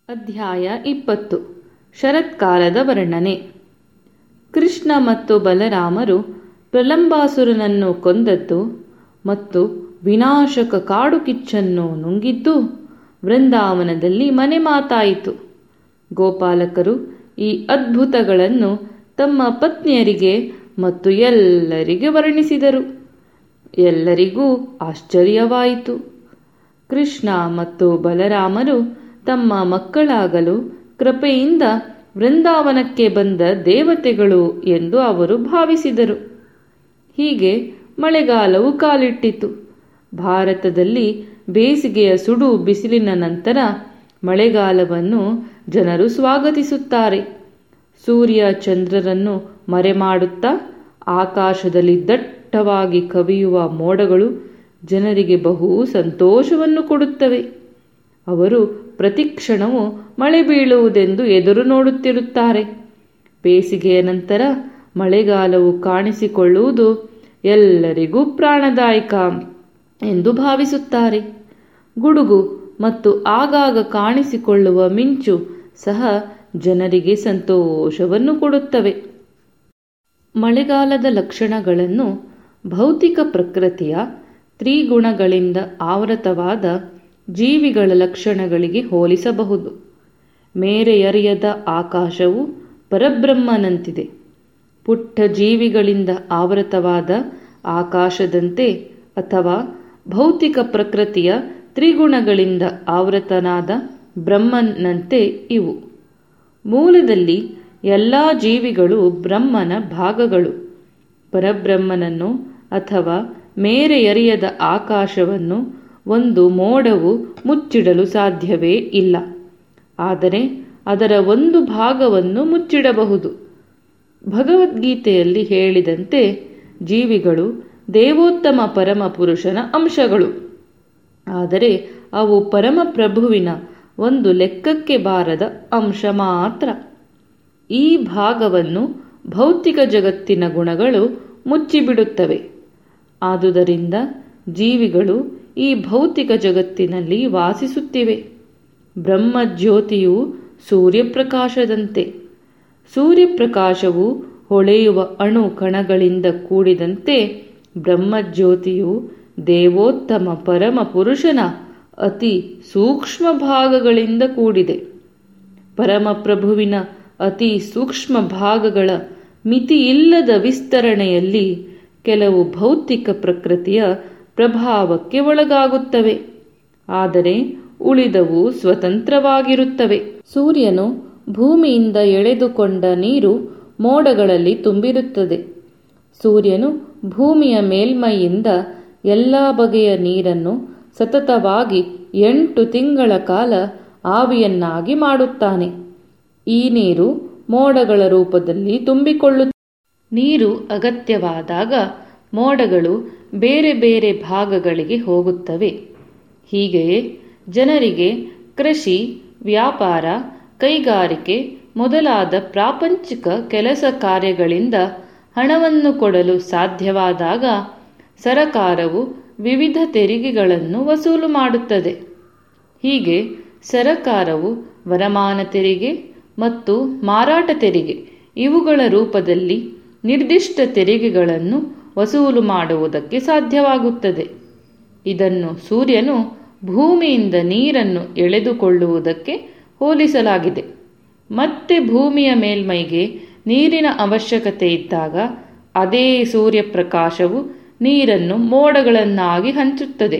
ಅಧ್ಯಾಯ 20 ಶರತ್ಕಾಲದ ವರ್ಣನೆ. ಕೃಷ್ಣ ಮತ್ತು ಬಲರಾಮರು ಪ್ರಲಂಬಾಸುರನನ್ನು ಕೊಂದದ್ದು ಮತ್ತು ವಿನಾಶಕ ಕಾಡು ಕಿಚ್ಚನ್ನು ನುಂಗಿದ್ದು ವೃಂದಾವನದಲ್ಲಿ ಮನೆ ಮಾತಾಯಿತು. ಗೋಪಾಲಕರು ಈ ಅದ್ಭುತಗಳನ್ನು ತಮ್ಮ ಪತ್ನಿಯರಿಗೆ ಮತ್ತು ಎಲ್ಲರಿಗೆ ವರ್ಣಿಸಿದರು. ಎಲ್ಲರಿಗೂ ಆಶ್ಚರ್ಯವಾಯಿತು. ಕೃಷ್ಣ ಮತ್ತು ಬಲರಾಮರು ತಮ್ಮ ಮಕ್ಕಳಾಗಲು ಕೃಪೆಯಿಂದ ವೃಂದಾವನಕ್ಕೆ ಬಂದ ದೇವತೆಗಳು ಎಂದು ಅವರು ಭಾವಿಸಿದರು. ಹೀಗೆ ಮಳೆಗಾಲವು ಕಾಲಿಟ್ಟಿತು. ಭಾರತದಲ್ಲಿ ಬೇಸಿಗೆಯ ಸುಡು ಬಿಸಿಲಿನ ನಂತರ ಮಳೆಗಾಲವನ್ನು ಜನರು ಸ್ವಾಗತಿಸುತ್ತಾರೆ. ಸೂರ್ಯ ಚಂದ್ರರನ್ನು ಮರೆಮಾಡುತ್ತಾ ಆಕಾಶದಲ್ಲಿ ದಟ್ಟವಾಗಿ ಕವಿಯುವ ಮೋಡಗಳು ಜನರಿಗೆ ಬಹು ಸಂತೋಷವನ್ನು ಕೊಡುತ್ತವೆ. ಅವರು ಪ್ರತಿಕ್ಷಣವೂ ಮಳೆ ಬೀಳುವುದೆಂದು ಎದುರು ನೋಡುತ್ತಿರುತ್ತಾರೆ. ಬೇಸಿಗೆಯ ನಂತರ ಮಳೆಗಾಲವು ಕಾಣಿಸಿಕೊಳ್ಳುವುದು ಎಲ್ಲರಿಗೂ ಪ್ರಾಣದಾಯಕ ಎಂದು ಭಾವಿಸುತ್ತಾರೆ. ಗುಡುಗು ಮತ್ತು ಆಗಾಗ ಕಾಣಿಸಿಕೊಳ್ಳುವ ಮಿಂಚು ಸಹ ಜನರಿಗೆ ಸಂತೋಷವನ್ನು ಕೊಡುತ್ತವೆ. ಮಳೆಗಾಲದ ಲಕ್ಷಣಗಳನ್ನು ಭೌತಿಕ ಪ್ರಕೃತಿಯ ತ್ರಿಗುಣಗಳಿಂದ ಆವೃತವಾದ ಜೀವಿಗಳ ಲಕ್ಷಣಗಳಿಗೆ ಹೋಲಿಸಬಹುದು. ಮೇರೆಯರಿಯದ ಆಕಾಶವು ಪರಬ್ರಹ್ಮನಂತಿದೆ. ಪುಟ್ಟ ಜೀವಿಗಳಿಂದ ಆವೃತವಾದ ಆಕಾಶದಂತೆ ಅಥವಾ ಭೌತಿಕ ಪ್ರಕೃತಿಯ ತ್ರಿಗುಣಗಳಿಂದ ಆವೃತನಾದ ಬ್ರಹ್ಮನಂತೆ ಇವು. ಮೂಲದಲ್ಲಿ ಎಲ್ಲ ಜೀವಿಗಳು ಬ್ರಹ್ಮನ ಭಾಗಗಳು. ಪರಬ್ರಹ್ಮನನ್ನು ಅಥವಾ ಮೇರೆಯರಿಯದ ಆಕಾಶವನ್ನು ಒಂದು ಮೋಡವು ಮುಚ್ಚಿಡಲು ಸಾಧ್ಯವೇ ಇಲ್ಲ. ಆದರೆ ಅದರ ಒಂದು ಭಾಗವನ್ನು ಮುಚ್ಚಿಡಬಹುದು. ಭಗವದ್ಗೀತೆಯಲ್ಲಿ ಹೇಳಿದಂತೆ ಜೀವಿಗಳು ದೇವೋತ್ತಮ ಪರಮಪುರುಷನ ಅಂಶಗಳು. ಆದರೆ ಅವು ಪರಮಪ್ರಭುವಿನ ಒಂದು ಲೆಕ್ಕಕ್ಕೆ ಬಾರದ ಅಂಶ ಮಾತ್ರ. ಈ ಭಾಗವನ್ನು ಭೌತಿಕ ಜಗತ್ತಿನ ಗುಣಗಳು ಮುಚ್ಚಿಬಿಡುತ್ತವೆ. ಆದುದರಿಂದ ಜೀವಿಗಳು ಈ ಭೌತಿಕ ಜಗತ್ತಿನಲ್ಲಿ ವಾಸಿಸುತ್ತಿವೆ. ಬ್ರಹ್ಮಜ್ಯೋತಿಯು ಸೂರ್ಯಪ್ರಕಾಶದಂತೆ. ಸೂರ್ಯಪ್ರಕಾಶವು ಹೊಳೆಯುವ ಅಣು ಕಣಗಳಿಂದ ಕೂಡಿದಂತೆ ಬ್ರಹ್ಮಜ್ಯೋತಿಯು ದೇವೋತ್ತಮ ಪರಮ ಪುರುಷನ ಅತಿ ಸೂಕ್ಷ್ಮ ಭಾಗಗಳಿಂದ ಕೂಡಿದೆ. ಪರಮಪ್ರಭುವಿನ ಅತಿ ಸೂಕ್ಷ್ಮ ಭಾಗಗಳ ಮಿತಿಯಿಲ್ಲದ ವಿಸ್ತರಣೆಯಲ್ಲಿ ಕೆಲವು ಭೌತಿಕ ಪ್ರಕೃತಿಯ ಪ್ರಭಾವಕ್ಕೆ ಒಳಗಾಗುತ್ತವೆ. ಆದರೆ ಉಳಿದವು ಸ್ವತಂತ್ರವಾಗಿರುತ್ತವೆ. ಸೂರ್ಯನು ಭೂಮಿಯಿಂದ ಎಳೆದುಕೊಂಡ ನೀರು ಮೋಡಗಳಲ್ಲಿ ತುಂಬಿರುತ್ತದೆ. ಸೂರ್ಯನು ಭೂಮಿಯ ಮೇಲ್ಮೈಯಿಂದ ಎಲ್ಲ ಬಗೆಯ ನೀರನ್ನು ಸತತವಾಗಿ 8 ತಿಂಗಳ ಕಾಲ ಆವಿಯನ್ನಾಗಿ ಮಾಡುತ್ತಾನೆ. ಈ ನೀರು ಮೋಡಗಳ ರೂಪದಲ್ಲಿ ತುಂಬಿಕೊಳ್ಳುತ್ತದೆ. ನೀರು ಅಗತ್ಯವಾದಾಗ ಮೋಡಗಳು ಬೇರೆ ಬೇರೆ ಭಾಗಗಳಿಗೆ ಹೋಗುತ್ತವೆ. ಹೀಗೆಯೇ ಜನರಿಗೆ ಕೃಷಿ, ವ್ಯಾಪಾರ, ಕೈಗಾರಿಕೆ ಮೊದಲಾದ ಪ್ರಾಪಂಚಿಕ ಕೆಲಸ ಕಾರ್ಯಗಳಿಂದ ಹಣವನ್ನು ಕೊಡಲು ಸಾಧ್ಯವಾದಾಗ ಸರಕಾರವು ವಿವಿಧ ತೆರಿಗೆಗಳನ್ನು ವಸೂಲು ಮಾಡುತ್ತದೆ. ಹೀಗೆ ಸರಕಾರವು ವರಮಾನ ತೆರಿಗೆ ಮತ್ತು ಮಾರಾಟ ತೆರಿಗೆ ಇವುಗಳ ರೂಪದಲ್ಲಿ ನಿರ್ದಿಷ್ಟ ತೆರಿಗೆಗಳನ್ನು ವಸೂಲು ಮಾಡುವುದಕ್ಕೆ ಸಾಧ್ಯವಾಗುತ್ತದೆ. ಇದನ್ನು ಸೂರ್ಯನು ಭೂಮಿಯಿಂದ ನೀರನ್ನು ಎಳೆದುಕೊಳ್ಳುವುದಕ್ಕೆ ಹೋಲಿಸಲಾಗಿದೆ. ಮತ್ತೆ ಭೂಮಿಯ ಮೇಲ್ಮೈಗೆ ನೀರಿನ ಅವಶ್ಯಕತೆ ಇದ್ದಾಗ ಅದೇ ಸೂರ್ಯಪ್ರಕಾಶವು ನೀರನ್ನು ಮೋಡಗಳನ್ನಾಗಿ ಹಂಚುತ್ತದೆ.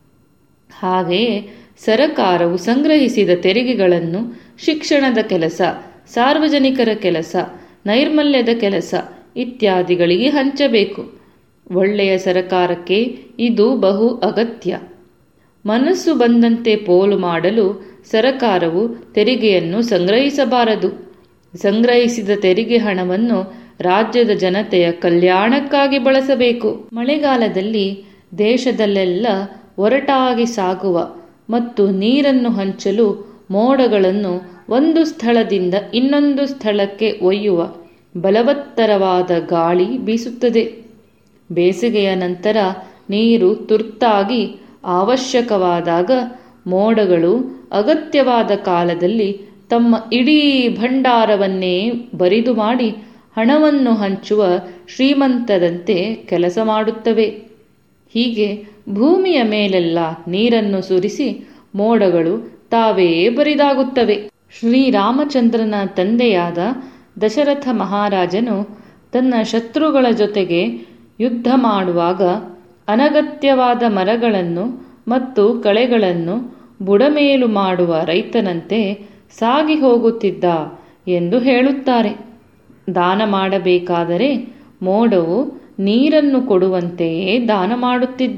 ಹಾಗೆಯೇ ಸರಕಾರವು ಸಂಗ್ರಹಿಸಿದ ತೆರಿಗೆಗಳನ್ನು ಶಿಕ್ಷಣದ ಕೆಲಸ, ಸಾರ್ವಜನಿಕರ ಕೆಲಸ, ನೈರ್ಮಲ್ಯದ ಕೆಲಸ ಇತ್ಯಾದಿಗಳಿಗೆ ಹಂಚಬೇಕು. ಒಳ್ಳೆಯ ಸರಕಾರಕ್ಕೆ ಇದು ಬಹು ಅಗತ್ಯ. ಮನಸ್ಸು ಬಂದಂತೆ ಪೋಲು ಮಾಡಲು ಸರಕಾರವು ತೆರಿಗೆಯನ್ನು ಸಂಗ್ರಹಿಸಬಾರದು. ಸಂಗ್ರಹಿಸಿದ ತೆರಿಗೆ ಹಣವನ್ನು ರಾಜ್ಯದ ಜನತೆಯ ಕಲ್ಯಾಣಕ್ಕಾಗಿ ಬಳಸಬೇಕು. ಮಳೆಗಾಲದಲ್ಲಿ ದೇಶದಲ್ಲೆಲ್ಲ ಒರಟಾಗಿ ಸಾಗುವ ಮತ್ತು ನೀರನ್ನು ಹಂಚಲು ಮೋಡಗಳನ್ನು ಒಂದು ಸ್ಥಳದಿಂದ ಇನ್ನೊಂದು ಸ್ಥಳಕ್ಕೆ ಒಯ್ಯುವ ಬಲವತ್ತರವಾದ ಗಾಳಿ ಬೀಸುತ್ತದೆ. ಬೇಸಿಗೆಯ ನಂತರ ನೀರು ತುರ್ತಾಗಿ ಅವಶ್ಯಕವಾದಾಗ ಮೋಡಗಳು ಅಗತ್ಯವಾದ ಕಾಲದಲ್ಲಿ ತಮ್ಮ ಇಡೀ ಭಂಡಾರವನ್ನೇ ಬರಿದು ಮಾಡಿ ಹಣವನ್ನು ಹಂಚುವ ಶ್ರೀಮಂತರಂತೆ ಕೆಲಸ ಮಾಡುತ್ತವೆ. ಹೀಗೆ ಭೂಮಿಯ ಮೇಲೆಲ್ಲ ನೀರನ್ನು ಸುರಿಸಿ ಮೋಡಗಳು ತಾವೇ ಬರಿದಾಗುತ್ತವೆ. ಶ್ರೀರಾಮಚಂದ್ರನ ತಂದೆಯಾದ ದಶರಥ ಮಹಾರಾಜನು ತನ್ನ ಶತ್ರುಗಳ ಜೊತೆಗೆ ಯುದ್ಧ ಮಾಡುವಾಗ ಅನಗತ್ಯವಾದ ಮರಗಳನ್ನು ಮತ್ತು ಕಳೆಗಳನ್ನು ಬುಡಮೇಲು ಮಾಡುವ ರೈತನಂತೆ ಸಾಗಿ ಹೋಗುತ್ತಿದ್ದ ಎಂದು ಹೇಳುತ್ತಾರೆ. ದಾನ ಮಾಡಬೇಕಾದರೆ ಮೋಡವು ನೀರನ್ನು ಕೊಡುವಂತೆಯೇ ದಾನ ಮಾಡುತ್ತಿದ್ದ.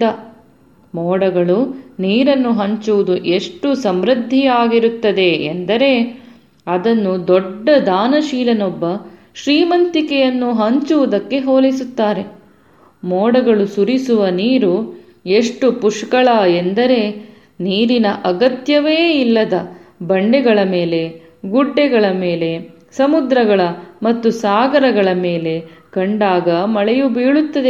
ಮೋಡಗಳು ನೀರನ್ನು ಹಂಚುವುದು ಎಷ್ಟು ಸಮೃದ್ಧಿಯಾಗಿರುತ್ತದೆ ಎಂದರೆ ಅದನ್ನು ದೊಡ್ಡ ದಾನಶೀಲನೊಬ್ಬ ಶ್ರೀಮಂತಿಕೆಯನ್ನು ಹಂಚುವುದಕ್ಕೆ ಹೋಲಿಸುತ್ತಾರೆ. ಮೋಡಗಳು ಸುರಿಸುವ ನೀರು ಎಷ್ಟು ಪುಷ್ಕಳ ಎಂದರೆ ನೀರಿನ ಅಗತ್ಯವೇ ಇಲ್ಲದ ಬಂಡೆಗಳ ಮೇಲೆ, ಗುಡ್ಡೆಗಳ ಮೇಲೆ, ಸಮುದ್ರಗಳ ಮತ್ತು ಸಾಗರಗಳ ಮೇಲೆ ಕಂಡಾಗ ಮಳೆಯು ಬೀಳುತ್ತದೆ.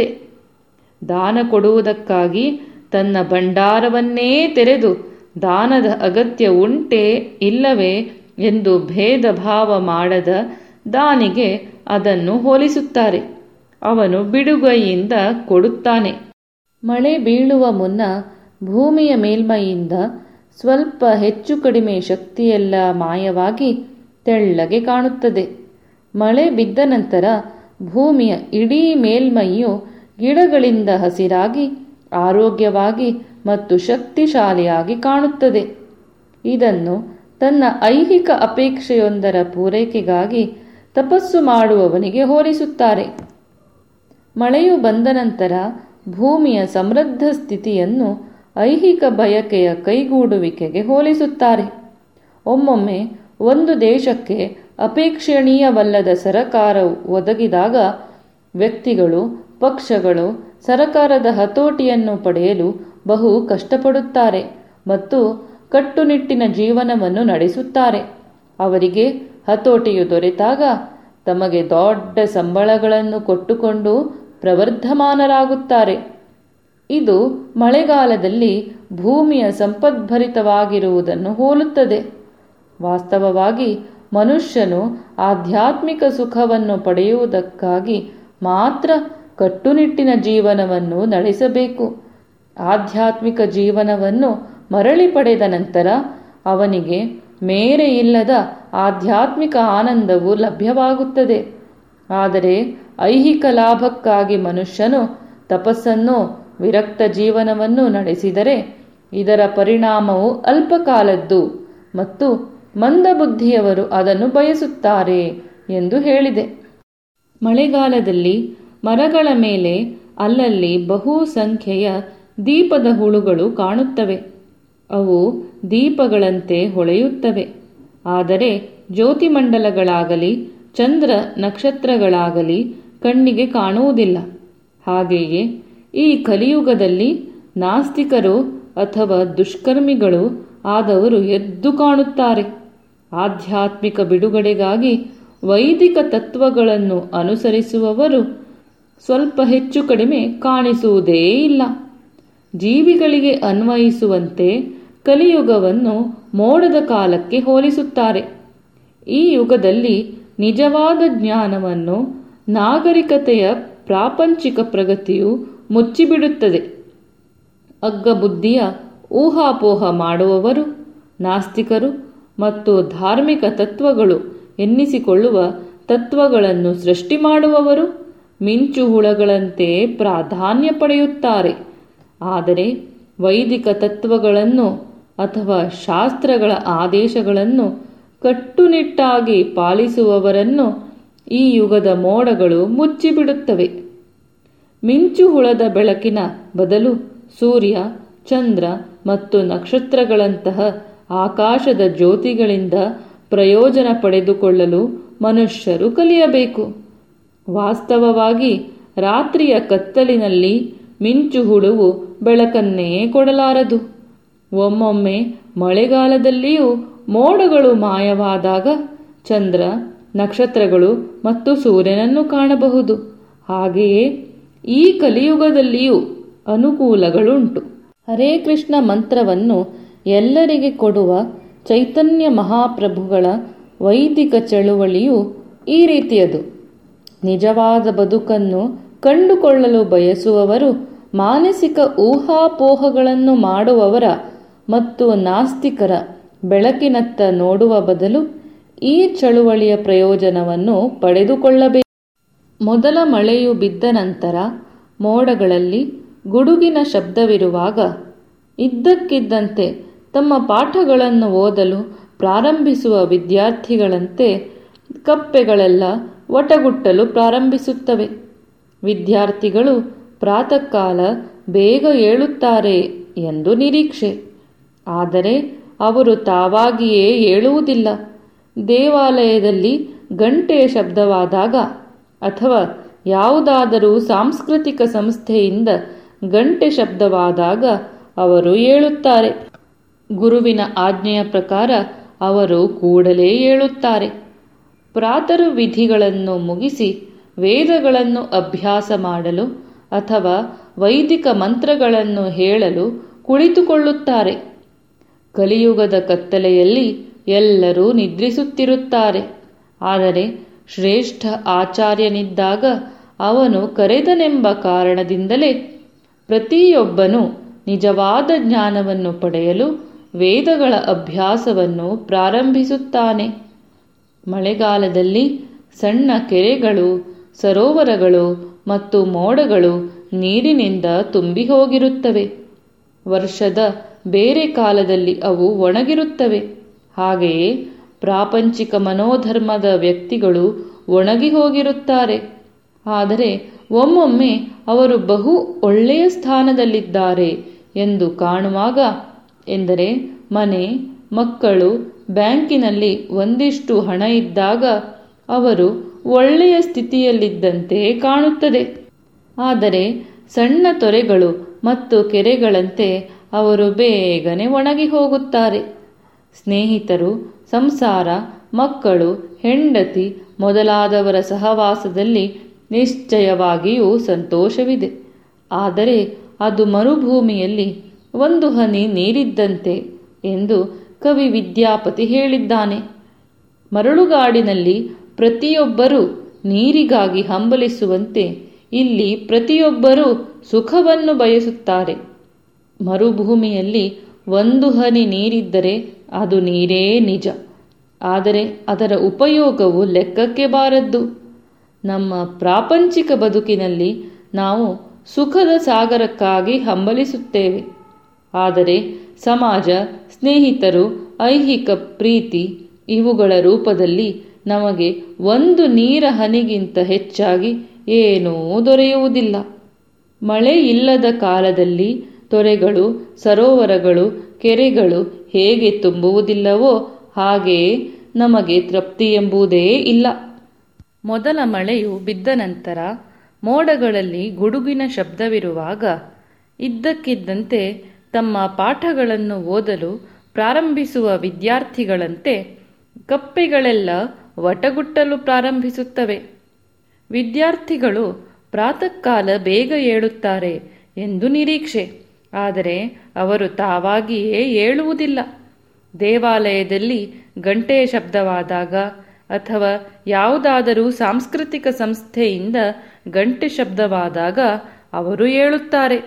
ದಾನ ಕೊಡುವುದಕ್ಕಾಗಿ ತನ್ನ ಭಂಡಾರವನ್ನೇ ತೆರೆದು ದಾನದ ಅಗತ್ಯ ಉಂಟೇ ಇಲ್ಲವೇ ಎಂದು ಭೇದ ಭಾವ ಮಾಡದ ದಾನಿಗೆ ಅದನ್ನು ಹೋಲಿಸುತ್ತಾರೆ. ಅವನು ಬಿಡುಗೈಯಿಂದ ಕೊಡುತ್ತಾನೆ. ಮಳೆ ಬೀಳುವ ಮುನ್ನ ಭೂಮಿಯ ಮೇಲ್ಮೈಯಿಂದ ಸ್ವಲ್ಪ ಹೆಚ್ಚು ಕಡಿಮೆ ಶಕ್ತಿಯೆಲ್ಲ ಮಾಯವಾಗಿ ತೆಳ್ಳಗೆ ಕಾಣುತ್ತದೆ. ಮಳೆ ಬಿದ್ದ ನಂತರ ಭೂಮಿಯ ಇಡೀ ಮೇಲ್ಮೈಯು ಗಿಡಗಳಿಂದ ಹಸಿರಾಗಿ ಆರೋಗ್ಯವಾಗಿ ಮತ್ತು ಶಕ್ತಿಶಾಲಿಯಾಗಿ ಕಾಣುತ್ತದೆ. ಇದನ್ನು ತನ್ನ ಐಹಿಕ ಅಪೇಕ್ಷೆಯೊಂದರ ಪೂರೈಕೆಗಾಗಿ ತಪಸ್ಸು ಮಾಡುವವನಿಗೆ ಹೋಲಿಸುತ್ತಾರೆ. ಮಳೆಯು ಬಂದ ನಂತರ ಭೂಮಿಯ ಸಮೃದ್ಧ ಸ್ಥಿತಿಯನ್ನು ಐಹಿಕ ಬಯಕೆಯ ಕೈಗೂಡುವಿಕೆಗೆ ಹೋಲಿಸುತ್ತಾರೆ. ಒಮ್ಮೊಮ್ಮೆ ಒಂದು ದೇಶಕ್ಕೆ ಅಪೇಕ್ಷಣೀಯವಲ್ಲದ ಸರಕಾರ ಒದಗಿದಾಗ ವ್ಯಕ್ತಿಗಳು, ಪಕ್ಷಗಳು ಸರಕಾರದ ಹತೋಟಿಯನ್ನು ಪಡೆಯಲು ಬಹು ಕಷ್ಟಪಡುತ್ತಾರೆ ಮತ್ತು ಕಟ್ಟುನಿಟ್ಟಿನ ಜೀವನವನ್ನು ನಡೆಸುತ್ತಾರೆ. ಅವರಿಗೆ ಹತೋಟಿಯು ದೊರೆತಾಗ ತಮಗೆ ದೊಡ್ಡ ಸಂಬಳಗಳನ್ನು ಕೊಟ್ಟುಕೊಂಡು ಪ್ರವರ್ಧಮಾನರಾಗುತ್ತಾರೆ. ಇದು ಮಳೆಗಾಲದಲ್ಲಿ ಭೂಮಿಯ ಸಂಪದ್ಭರಿತವಾಗಿರುವುದನ್ನು ಹೋಲುತ್ತದೆ. ವಾಸ್ತವವಾಗಿ ಮನುಷ್ಯನು ಆಧ್ಯಾತ್ಮಿಕ ಸುಖವನ್ನು ಪಡೆಯುವುದಕ್ಕಾಗಿ ಮಾತ್ರ ಕಟ್ಟುನಿಟ್ಟಿನ ಜೀವನವನ್ನು ನಡೆಸಬೇಕು. ಆಧ್ಯಾತ್ಮಿಕ ಜೀವನವನ್ನು ಮರಳಿ ಪಡೆದ ನಂತರ ಅವನಿಗೆ ಮೇರೆಯಿಲ್ಲದ ಆಧ್ಯಾತ್ಮಿಕ ಆನಂದವು ಲಭ್ಯವಾಗುತ್ತದೆ. ಆದರೆ ಐಹಿಕ ಲಾಭಕ್ಕಾಗಿ ಮನುಷ್ಯನು ತಪಸ್ಸನ್ನು, ವಿರಕ್ತ ಜೀವನವನ್ನು ನಡೆಸಿದರೆ ಇದರ ಪರಿಣಾಮವು ಅಲ್ಪಕಾಲದ್ದು ಮತ್ತು ಮಂದಬುದ್ಧಿಯವರು ಅದನ್ನು ಬಯಸುತ್ತಾರೆ ಎಂದು ಹೇಳಿದೆ. ಮಳೆಗಾಲದಲ್ಲಿ ಮರಗಳ ಮೇಲೆ ಅಲ್ಲಲ್ಲಿ ಬಹು ಸಂಖ್ಯೆಯ ದೀಪದ ಹುಳುಗಳು ಕಾಣುತ್ತವೆ. ಅವು ದೀಪಗಳಂತೆ ಹೊಳೆಯುತ್ತವೆ. ಆದರೆ ಜ್ಯೋತಿಮಂಡಲಗಳಾಗಲಿ ಚಂದ್ರ ನಕ್ಷತ್ರಗಳಾಗಲಿ ಕಣ್ಣಿಗೆ ಕಾಣುವುದಿಲ್ಲ. ಹಾಗೆಯೇ ಈ ಕಲಿಯುಗದಲ್ಲಿ ನಾಸ್ತಿಕರು ಅಥವಾ ದುಷ್ಕರ್ಮಿಗಳು ಆದವರು ಎದ್ದು ಕಾಣುತ್ತಾರೆ. ಆಧ್ಯಾತ್ಮಿಕ ಬಿಡುಗಡೆಗಾಗಿ ವೈದಿಕ ತತ್ವಗಳನ್ನು ಅನುಸರಿಸುವವರು ಸ್ವಲ್ಪ ಹೆಚ್ಚು ಕಡಿಮೆ ಕಾಣಿಸುವುದೇ ಇಲ್ಲ. ಜೀವಿಗಳಿಗೆ ಅನ್ವಯಿಸುವಂತೆ ಕಲಿಯುಗವನ್ನು ಮೋಡದ ಕಾಲಕ್ಕೆ ಹೋಲಿಸುತ್ತಾರೆ. ಈ ಯುಗದಲ್ಲಿ ನಿಜವಾದ ಜ್ಞಾನವನ್ನು ನಾಗರಿಕತೆಯ ಪ್ರಾಪಂಚಿಕ ಪ್ರಗತಿಯು ಮುಚ್ಚಿಬಿಡುತ್ತದೆ. ಅಗ್ಗಬುದ್ಧಿಯ ಊಹಾಪೋಹ ಮಾಡುವವರು, ನಾಸ್ತಿಕರು ಮತ್ತು ಧಾರ್ಮಿಕ ತತ್ವಗಳು ಎನ್ನಿಸಿಕೊಳ್ಳುವ ತತ್ವಗಳನ್ನು ಸೃಷ್ಟಿ ಮಾಡುವವರು ಮಿಂಚು ಹುಳಗಳಂತೆ ಪ್ರಾಧಾನ್ಯ ಪಡೆಯುತ್ತಾರೆ. ಆದರೆ ವೈದಿಕ ತತ್ವಗಳನ್ನು ಅಥವಾ ಶಾಸ್ತ್ರಗಳ ಆದೇಶಗಳನ್ನು ಕಟ್ಟುನಿಟ್ಟಾಗಿ ಪಾಲಿಸುವವರನ್ನು ಈ ಯುಗದ ಮೋಡಗಳು ಮುಚ್ಚಿಬಿಡುತ್ತವೆ. ಮಿಂಚು ಹುಳದ ಬೆಳಕಿನ ಬದಲು ಸೂರ್ಯ, ಚಂದ್ರ ಮತ್ತು ನಕ್ಷತ್ರಗಳಂತಹ ಆಕಾಶದ ಜ್ಯೋತಿಗಳಿಂದ ಪ್ರಯೋಜನ ಪಡೆದುಕೊಳ್ಳಲು ಮನುಷ್ಯರು ಕಲಿಯಬೇಕು. ವಾಸ್ತವವಾಗಿ ರಾತ್ರಿಯ ಕತ್ತಲಿನಲ್ಲಿ ಮಿಂಚು ಹುಳುವು ಬೆಳಕನ್ನೇ ಕೊಡಲಾರದು. ಒಮ್ಮೊಮ್ಮೆ ಮಳೆಗಾಲದಲ್ಲಿಯೂ ಮೋಡಗಳು ಮಾಯವಾದಾಗ ಚಂದ್ರ, ನಕ್ಷತ್ರಗಳು ಮತ್ತು ಸೂರ್ಯನನ್ನು ಕಾಣಬಹುದು. ಹಾಗೆಯೇ ಈ ಕಲಿಯುಗದಲ್ಲಿಯೂ ಅನುಕೂಲಗಳುಂಟು. ಹರೇ ಕೃಷ್ಣ ಮಂತ್ರವನ್ನು ಎಲ್ಲರಿಗೆ ಕೊಡುವ ಚೈತನ್ಯ ಮಹಾಪ್ರಭುಗಳ ವೈದಿಕ ಚಳುವಳಿಯು ಈ ರೀತಿಯದು. ನಿಜವಾದ ಬದುಕನ್ನು ಕಂಡುಕೊಳ್ಳಲು ಬಯಸುವವರು ಮಾನಸಿಕ ಊಹಾಪೋಹಗಳನ್ನು ಮಾಡುವವರ ಮತ್ತು ನಾಸ್ತಿಕರ ಬೆಳಕಿನತ್ತ ನೋಡುವ ಬದಲು ಈ ಚಳುವಳಿಯ ಪ್ರಯೋಜನವನ್ನು ಪಡೆದುಕೊಳ್ಳಬೇಕು. ಮೊದಲ ಮಳೆಯು ಬಿದ್ದ ನಂತರ ಮೋಡಗಳಲ್ಲಿ ಗುಡುಗಿನ ಶಬ್ದವಿರುವಾಗ ಇದ್ದಕ್ಕಿದ್ದಂತೆ ತಮ್ಮ ಪಾಠಗಳನ್ನು ಓದಲು ಪ್ರಾರಂಭಿಸುವ ವಿದ್ಯಾರ್ಥಿಗಳಂತೆ ಕಪ್ಪೆಗಳೆಲ್ಲ ವಟಗುಟ್ಟಲು ಪ್ರಾರಂಭಿಸುತ್ತವೆ. ವಿದ್ಯಾರ್ಥಿಗಳು ಪ್ರಾತಃ ಕಾಲ ಬೇಗ ಏಳುತ್ತಾರೆ ಎಂದು ನಿರೀಕ್ಷೆ. ಆದರೆ ಅವರು ತಾವಾಗಿಯೇ ಏಳುವುದಿಲ್ಲ. ದೇವಾಲಯದಲ್ಲಿ ಗಂಟೆಯ ಶಬ್ದವಾದಾಗ ಅಥವಾ ಯಾವುದಾದರೂ ಸಾಂಸ್ಕೃತಿಕ ಸಂಸ್ಥೆಯಿಂದ ಗಂಟೆ ಶಬ್ದವಾದಾಗ ಅವರು ಏಳುತ್ತಾರೆ. ಗುರುವಿನ ಆಜ್ಞೆಯ ಪ್ರಕಾರ ಅವರು ಕೂಡಲೇ ಏಳುತ್ತಾರೆ. ಪ್ರಾತಃವಿಧಿಗಳನ್ನು ಮುಗಿಸಿ ವೇದಗಳನ್ನು ಅಭ್ಯಾಸ ಮಾಡಲು ಅಥವಾ ವೈದಿಕ ಮಂತ್ರಗಳನ್ನು ಹೇಳಲು ಕುಳಿತುಕೊಳ್ಳುತ್ತಾರೆ. ಕಲಿಯುಗದ ಕತ್ತಲೆಯಲ್ಲಿ ಎಲ್ಲರೂ ನಿದ್ರಿಸುತ್ತಿರುತ್ತಾರೆ. ಆದರೆ ಶ್ರೇಷ್ಠ ಆಚಾರ್ಯನಿದ್ದಾಗ ಅವನು ಕರೆದನೆಂಬ ಕಾರಣದಿಂದಲೇ ಪ್ರತಿಯೊಬ್ಬನೂ ನಿಜವಾದ ಜ್ಞಾನವನ್ನು ಪಡೆಯಲು ವೇದಗಳ ಅಭ್ಯಾಸವನ್ನು ಪ್ರಾರಂಭಿಸುತ್ತಾನೆ. ಮಳೆಗಾಲದಲ್ಲಿ ಸಣ್ಣ ಕೆರೆಗಳು, ಸರೋವರಗಳು ಮತ್ತು ಮೋಡಗಳು ನೀರಿನಿಂದ ತುಂಬಿ ಹೋಗಿರುತ್ತವೆ. ವರ್ಷದ ಬೇರೆ ಕಾಲದಲ್ಲಿ ಅವು ಒಣಗಿರುತ್ತವೆ. ಹಾಗೆಯೇ ಪ್ರಾಪಂಚಿಕ ಮನೋಧರ್ಮದ ವ್ಯಕ್ತಿಗಳು ಒಣಗಿ ಹೋಗಿರುತ್ತಾರೆ. ಆದರೆ ಒಮ್ಮೊಮ್ಮೆ ಅವರು ಬಹು ಒಳ್ಳೆಯ ಸ್ಥಾನದಲ್ಲಿದ್ದಾರೆ ಎಂದು ಕಾಣುವಾಗ, ಎಂದರೆ ಮನೆ, ಮಕ್ಕಳು, ಬ್ಯಾಂಕಿನಲ್ಲಿ ಒಂದಿಷ್ಟು ಹಣ ಇದ್ದಾಗ ಅವರು ಒಳ್ಳೆಯ ಸ್ಥಿತಿಯಲ್ಲಿದ್ದಂತೆ ಕಾಣುತ್ತದೆ. ಆದರೆ ಸಣ್ಣ ತೊರೆಗಳು ಮತ್ತು ಕೆರೆಗಳಂತೆ ಅವರು ಬೇಗನೆ ಒಣಗಿ ಹೋಗುತ್ತಾರೆ. ಸ್ನೇಹಿತರು, ಸಂಸಾರ, ಮಕ್ಕಳು, ಹೆಂಡತಿ ಮೊದಲಾದವರ ಸಹವಾಸದಲ್ಲಿ ನಿಶ್ಚಯವಾಗಿಯೂ ಸಂತೋಷವಿದೆ. ಆದರೆ ಅದು ಮರುಭೂಮಿಯಲ್ಲಿ ಒಂದು ಹನಿ ನೀರಿದ್ದಂತೆ ಎಂದು ಕವಿ ವಿದ್ಯಾಪತಿ ಹೇಳಿದ್ದಾನೆ. ಮರಳುಗಾಡಿನಲ್ಲಿ ಪ್ರತಿಯೊಬ್ಬರೂ ನೀರಿಗಾಗಿ ಹಂಬಲಿಸುವಂತೆ ಇಲ್ಲಿ ಪ್ರತಿಯೊಬ್ಬರೂ ಸುಖವನ್ನು ಬಯಸುತ್ತಾರೆ. ಮರುಭೂಮಿಯಲ್ಲಿ ಒಂದು ಹನಿ ನೀರಿದ್ದರೆ ಅದು ನೀರೇ ನಿಜ. ಆದರೆ ಅದರ ಉಪಯೋಗವು ಲೆಕ್ಕಕ್ಕೆ ಬಾರದ್ದು. ನಮ್ಮ ಪ್ರಾಪಂಚಿಕ ಬದುಕಿನಲ್ಲಿ ನಾವು ಸುಖದ ಸಾಗರಕ್ಕಾಗಿ ಹಂಬಲಿಸುತ್ತೇವೆ. ಆದರೆ ಸಮಾಜ, ಸ್ನೇಹಿತರು, ಐಹಿಕ ಪ್ರೀತಿ ಇವುಗಳ ರೂಪದಲ್ಲಿ ನಮಗೆ ಒಂದು ನೀರ ಹನಿಗಿಂತ ಹೆಚ್ಚಾಗಿ ಏನೂ ದೊರೆಯುವುದಿಲ್ಲ. ಮಳೆ ಇಲ್ಲದ ಕಾಲದಲ್ಲಿ ತೊರೆಗಳು, ಸರೋವರಗಳು, ಕೆರೆಗಳು ಹೇಗೆ ತುಂಬುವುದಿಲ್ಲವೋ ಹಾಗೆಯೇ ನಮಗೆ ತೃಪ್ತಿ ಎಂಬುದೇ ಇಲ್ಲ. ಮೊದಲ ಮಳೆಯು ಬಿದ್ದ ನಂತರ ಮೋಡಗಳಲ್ಲಿ ಗುಡುಗಿನ ಶಬ್ದವಿರುವಾಗ ಇದ್ದಕ್ಕಿದ್ದಂತೆ ತಮ್ಮ ಪಾಠಗಳನ್ನು ಓದಲು ಪ್ರಾರಂಭಿಸುವ ವಿದ್ಯಾರ್ಥಿಗಳಂತೆ ಕಪ್ಪೆಗಳೆಲ್ಲ ವಟಗುಟ್ಟಲು ಪ್ರಾರಂಭಿಸುತ್ತವೆ. ವಿದ್ಯಾರ್ಥಿಗಳು ಪ್ರಾತಃ ಕಾಲ ಬೇಗ ಏಳುತ್ತಾರೆ ಎಂದು ನಿರೀಕ್ಷೆ. ಆದರೆ ಅವರು ತಾವಾಗಿಯೇ ಏಳುವುದಿಲ್ಲ. ದೇವಾಲಯದಲ್ಲಿ ಗಂಟೆಯ ಶಬ್ದವಾದಾಗ ಅಥವಾ ಯಾವುದಾದರೂ ಸಾಂಸ್ಕೃತಿಕ ಸಂಸ್ಥೆಯಿಂದ ಗಂಟೆ ಶಬ್ದವಾದಾಗ ಅವರು ಏಳುತ್ತಾರೆ.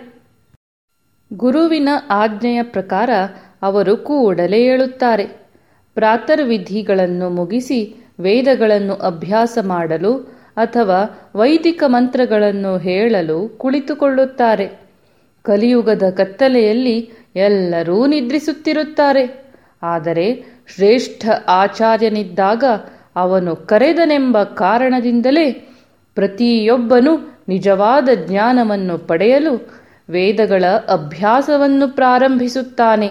ಗುರುವಿನ ಆಜ್ಞೆಯ ಪ್ರಕಾರ ಅವರು ಕೂಡಲೇ ಏಳುತ್ತಾರೆ. ಪ್ರಾತರ್ವಿಧಿಗಳನ್ನು ಮುಗಿಸಿ ವೇದಗಳನ್ನು ಅಭ್ಯಾಸ ಮಾಡಲು ಅಥವಾ ವೈದಿಕ ಮಂತ್ರಗಳನ್ನು ಹೇಳಲು ಕುಳಿತುಕೊಳ್ಳುತ್ತಾರೆ. ಕಲಿಯುಗದ ಕತ್ತಲೆಯಲ್ಲಿ ಎಲ್ಲರೂ ನಿದ್ರಿಸುತ್ತಿರುತ್ತಾರೆ. ಆದರೆ ಶ್ರೇಷ್ಠ ಆಚಾರ್ಯನಿದ್ದಾಗ ಅವನು ಕರೆದನೆಂಬ ಕಾರಣದಿಂದಲೇ ಪ್ರತಿಯೊಬ್ಬನೂ ನಿಜವಾದ ಜ್ಞಾನವನ್ನು ಪಡೆಯಲು ವೇದಗಳ ಅಭ್ಯಾಸವನ್ನು ಪ್ರಾರಂಭಿಸುತ್ತಾನೆ.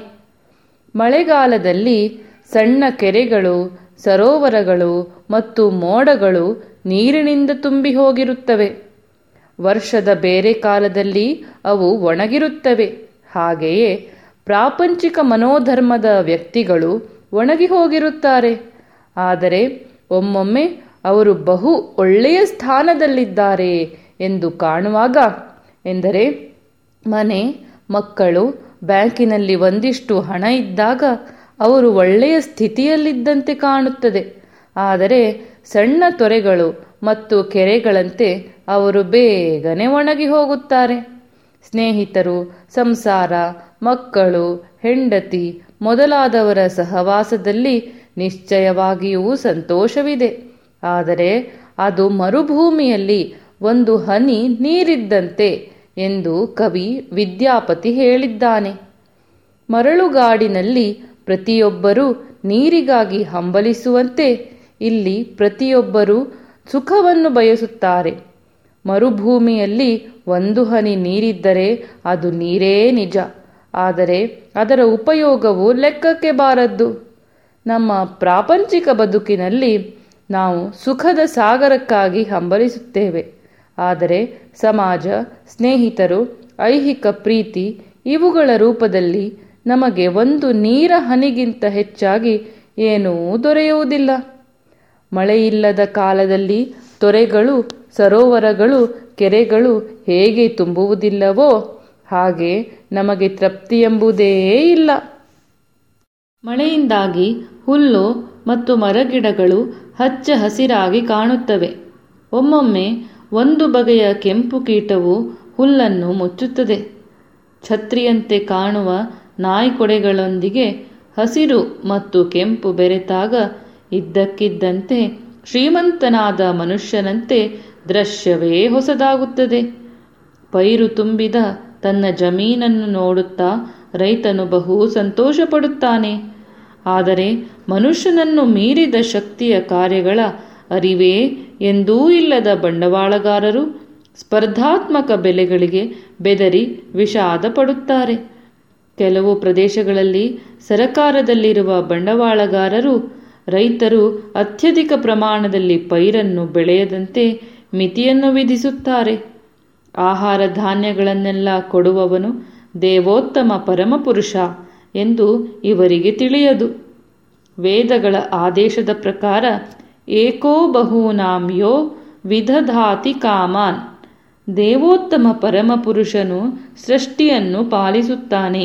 ಮಳೆಗಾಲದಲ್ಲಿ ಸಣ್ಣ ಕೆರೆಗಳು, ಸರೋವರಗಳು ಮತ್ತು ಮೋಡಗಳು ನೀರಿನಿಂದ ತುಂಬಿ ಹೋಗಿರುತ್ತವೆ. ವರ್ಷದ ಬೇರೆ ಕಾಲದಲ್ಲಿ ಅವು ಒಣಗಿರುತ್ತವೆ. ಹಾಗೆಯೇ ಪ್ರಾಪಂಚಿಕ ಮನೋಧರ್ಮದ ವ್ಯಕ್ತಿಗಳು ಒಣಗಿ ಹೋಗಿರುತ್ತಾರೆ. ಆದರೆ ಒಮ್ಮೊಮ್ಮೆ ಅವರು ಬಹು ಒಳ್ಳೆಯ ಸ್ಥಾನದಲ್ಲಿದ್ದಾರೆ ಎಂದು ಕಾಣುವಾಗ, ಎಂದರೆ ಮನೆ, ಮಕ್ಕಳು, ಬ್ಯಾಂಕಿನಲ್ಲಿ ಒಂದಿಷ್ಟು ಹಣ ಇದ್ದಾಗ ಅವರು ಒಳ್ಳೆಯ ಸ್ಥಿತಿಯಲ್ಲಿದ್ದಂತೆ ಕಾಣುತ್ತದೆ. ಆದರೆ ಸಣ್ಣ ತೊರೆಗಳು ಮತ್ತು ಕೆರೆಗಳಂತೆ ಅವರು ಬೇಗನೆ ಒಣಗಿ ಹೋಗುತ್ತಾರೆ. ಸ್ನೇಹಿತರು, ಸಂಸಾರ, ಮಕ್ಕಳು, ಹೆಂಡತಿ ಮೊದಲಾದವರ ಸಹವಾಸದಲ್ಲಿ ನಿಶ್ಚಯವಾಗಿಯೂ ಸಂತೋಷವಿದೆ. ಆದರೆ ಅದು ಮರುಭೂಮಿಯಲ್ಲಿ ಒಂದು ಹನಿ ನೀರಿದ್ದಂತೆ ಎಂದು ಕವಿ ವಿದ್ಯಾಪತಿ ಹೇಳಿದ್ದಾನೆ. ಮರಳುಗಾಡಿನಲ್ಲಿ ಪ್ರತಿಯೊಬ್ಬರೂ ನೀರಿಗಾಗಿ ಹಂಬಲಿಸುವಂತೆ ಇಲ್ಲಿ ಪ್ರತಿಯೊಬ್ಬರೂ ಸುಖವನ್ನು ಬಯಸುತ್ತಾರೆ. ಮರುಭೂಮಿಯಲ್ಲಿ ಒಂದು ಹನಿ ನೀರಿದ್ದರೆ ಅದು ನೀರೇ ನಿಜ. ಆದರೆ ಅದರ ಉಪಯೋಗವು ಲೆಕ್ಕಕ್ಕೆ ಬಾರದ್ದು. ನಮ್ಮ ಪ್ರಾಪಂಚಿಕ ಬದುಕಿನಲ್ಲಿ ನಾವು ಸುಖದ ಸಾಗರಕ್ಕಾಗಿ ಹಂಬಲಿಸುತ್ತೇವೆ. ಆದರೆ ಸಮಾಜ, ಸ್ನೇಹಿತರು, ಐಹಿಕ ಪ್ರೀತಿ ಇವುಗಳ ರೂಪದಲ್ಲಿ ನಮಗೆ ಒಂದು ನೀರ ಹನಿಗಿಂತ ಹೆಚ್ಚಾಗಿ ಏನೂ ದೊರೆಯುವುದಿಲ್ಲ. ಮಳೆಯಿಲ್ಲದ ಕಾಲದಲ್ಲಿ ತೊರೆಗಳು, ಸರೋವರಗಳು, ಕೆರೆಗಳು ಹೇಗೆ ತುಂಬುವುದಿಲ್ಲವೋ ಹಾಗೆ ನಮಗೆ ತೃಪ್ತಿ ಎಂಬುದೇ ಇಲ್ಲ. ಮಳೆಯಿಂದಾಗಿ ಹುಲ್ಲು ಮತ್ತು ಮರಗಿಡಗಳು ಹಚ್ಚ ಹಸಿರಾಗಿ ಕಾಣುತ್ತವೆ. ಒಮ್ಮೊಮ್ಮೆ ಒಂದು ಬಗೆಯ ಕೆಂಪು ಕೀಟವು ಹುಲ್ಲನ್ನು ಮುಚ್ಚುತ್ತದೆ. ಛತ್ರಿಯಂತೆ ಕಾಣುವ ನಾಯಿಕೊಡೆಗಳೊಂದಿಗೆ ಹಸಿರು ಮತ್ತು ಕೆಂಪು ಬೆರೆತಾಗ ಇದ್ದಕ್ಕಿದ್ದಂತೆ ಶ್ರೀಮಂತನಾದ ಮನುಷ್ಯನಂತೆ ದೃಶ್ಯವೇ ಹೊಸದಾಗುತ್ತದೆ. ಪೈರು ತುಂಬಿದ ತನ್ನ ಜಮೀನನ್ನು ನೋಡುತ್ತಾ ರೈತನು ಬಹು ಸಂತೋಷ ಪಡುತ್ತಾನೆ. ಆದರೆ ಮನುಷ್ಯನನ್ನು ಮೀರಿದ ಶಕ್ತಿಯ ಕಾರ್ಯಗಳ ಅರಿವೇ ಎಂದೂ ಇಲ್ಲದ ಬಂಡವಾಳಗಾರರು ಸ್ಪರ್ಧಾತ್ಮಕ ಬೆಲೆಗಳಿಗೆ ಬೆದರಿ ವಿಷಾದ ಪಡುತ್ತಾರೆ. ಕೆಲವು ಪ್ರದೇಶಗಳಲ್ಲಿ ಸರಕಾರದಲ್ಲಿರುವ ಬಂಡವಾಳಗಾರರು ರೈತರು ಅತ್ಯಧಿಕ ಪ್ರಮಾಣದಲ್ಲಿ ಪೈರನ್ನು ಬೆಳೆಯದಂತೆ ಮಿತಿಯನ್ನು ವಿಧಿಸುತ್ತಾರೆ. ಆಹಾರ ಧಾನ್ಯಗಳನ್ನೆಲ್ಲ ಕೊಡುವವನು ದೇವೋತ್ತಮ ಪರಮಪುರುಷ ಎಂದು ಇವರಿಗೆ ತಿಳಿಯದು. ವೇದಗಳ ಆದೇಶದ ಪ್ರಕಾರ ಏಕೋ ಬಹೂನಾಂ ಯೋ ವಿದಧಾತಿ ಕಾಮಾನ್, ದೇವೋತ್ತಮ ಪರಮಪುರುಷನು ಸೃಷ್ಟಿಯನ್ನು ಪಾಲಿಸುತ್ತಾನೆ.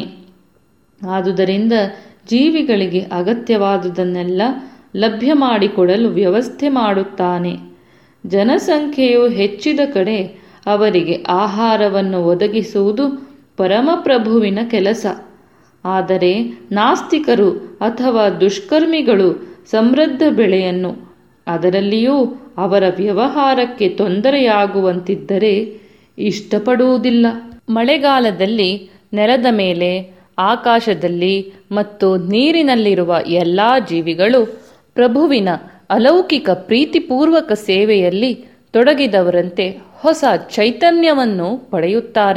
ಆದುದರಿಂದ ಜೀವಿಗಳಿಗೆ ಅಗತ್ಯವಾದುದನ್ನೆಲ್ಲ ಲಭ್ಯ ಮಾಡಿಕೊಡಲು ವ್ಯವಸ್ಥೆ ಮಾಡುತ್ತಾನೆ. ಜನಸಂಖ್ಯೆಯು ಹೆಚ್ಚಿದ ಕಡೆ ಅವರಿಗೆ ಆಹಾರವನ್ನು ಒದಗಿಸುವುದು ಪರಮಪ್ರಭುವಿನ ಕೆಲಸ. ಆದರೆ ನಾಸ್ತಿಕರು ಅಥವಾ ದುಷ್ಕರ್ಮಿಗಳು ಸಮೃದ್ಧ ಬೆಳೆಯನ್ನು, ಅದರಲ್ಲಿಯೂ ಅವರ ವ್ಯವಹಾರಕ್ಕೆ ತೊಂದರೆಯಾಗುವಂತಿದ್ದರೆ ಇಷ್ಟಪಡುವುದಿಲ್ಲ. ಮಳೆಗಾಲದಲ್ಲಿ ನೆಲದ ಮೇಲೆ, ಆಕಾಶದಲ್ಲಿ ಮತ್ತು ನೀರಿನಲ್ಲಿರುವ ಎಲ್ಲ ಜೀವಿಗಳು ಪ್ರಭುವಿನ ಅಲೌಕಿಕ ಪ್ರೀತಿಪೂರ್ವಕ ಸೇವೆಯಲ್ಲಿ ತೊಡಗಿದವರಂತೆ ಹೊಸ ಚೈತನ್ಯವನ್ನು ಪಡೆಯುತ್ತಾರೆ.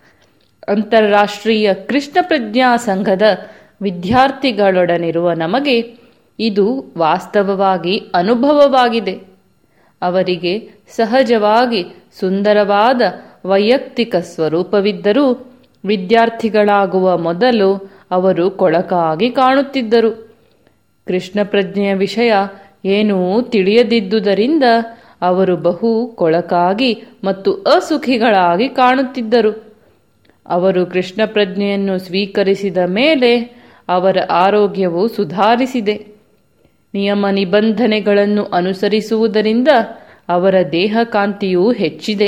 ಅಂತಾರಾಷ್ಟ್ರೀಯ ಕೃಷ್ಣ ಪ್ರಜ್ಞಾ ಸಂಘದ ವಿದ್ಯಾರ್ಥಿಗಳೊಡನಿರುವ ನಮಗೆ ಇದು ವಾಸ್ತವವಾಗಿ ಅನುಭವವಾಗಿದೆ. ಅವರಿಗೆ ಸಹಜವಾಗಿ ಸುಂದರವಾದ ವೈಯಕ್ತಿಕ ಸ್ವರೂಪವಿದ್ದರೂ ವಿದ್ಯಾರ್ಥಿಗಳಾಗುವ ಮೊದಲು ಅವರು ಕೊಳಕಾಗಿ ಕಾಣುತ್ತಿದ್ದರು. ಕೃಷ್ಣ ಪ್ರಜ್ಞೆಯ ವಿಷಯ ಏನೂ ತಿಳಿಯದಿದ್ದುದರಿಂದ ಅವರು ಬಹು ಕೊಳಕಾಗಿ ಮತ್ತು ಅಸುಖಿಗಳಾಗಿ ಕಾಣುತ್ತಿದ್ದರು. ಅವರು ಕೃಷ್ಣ ಪ್ರಜ್ಞೆಯನ್ನು ಸ್ವೀಕರಿಸಿದ ಮೇಲೆ ಅವರ ಆರೋಗ್ಯವು ಸುಧಾರಿಸಿದೆ. ನಿಯಮ ನಿಬಂಧನೆಗಳನ್ನು ಅನುಸರಿಸುವುದರಿಂದ ಅವರ ದೇಹಕಾಂತಿಯೂ ಹೆಚ್ಚಿದೆ.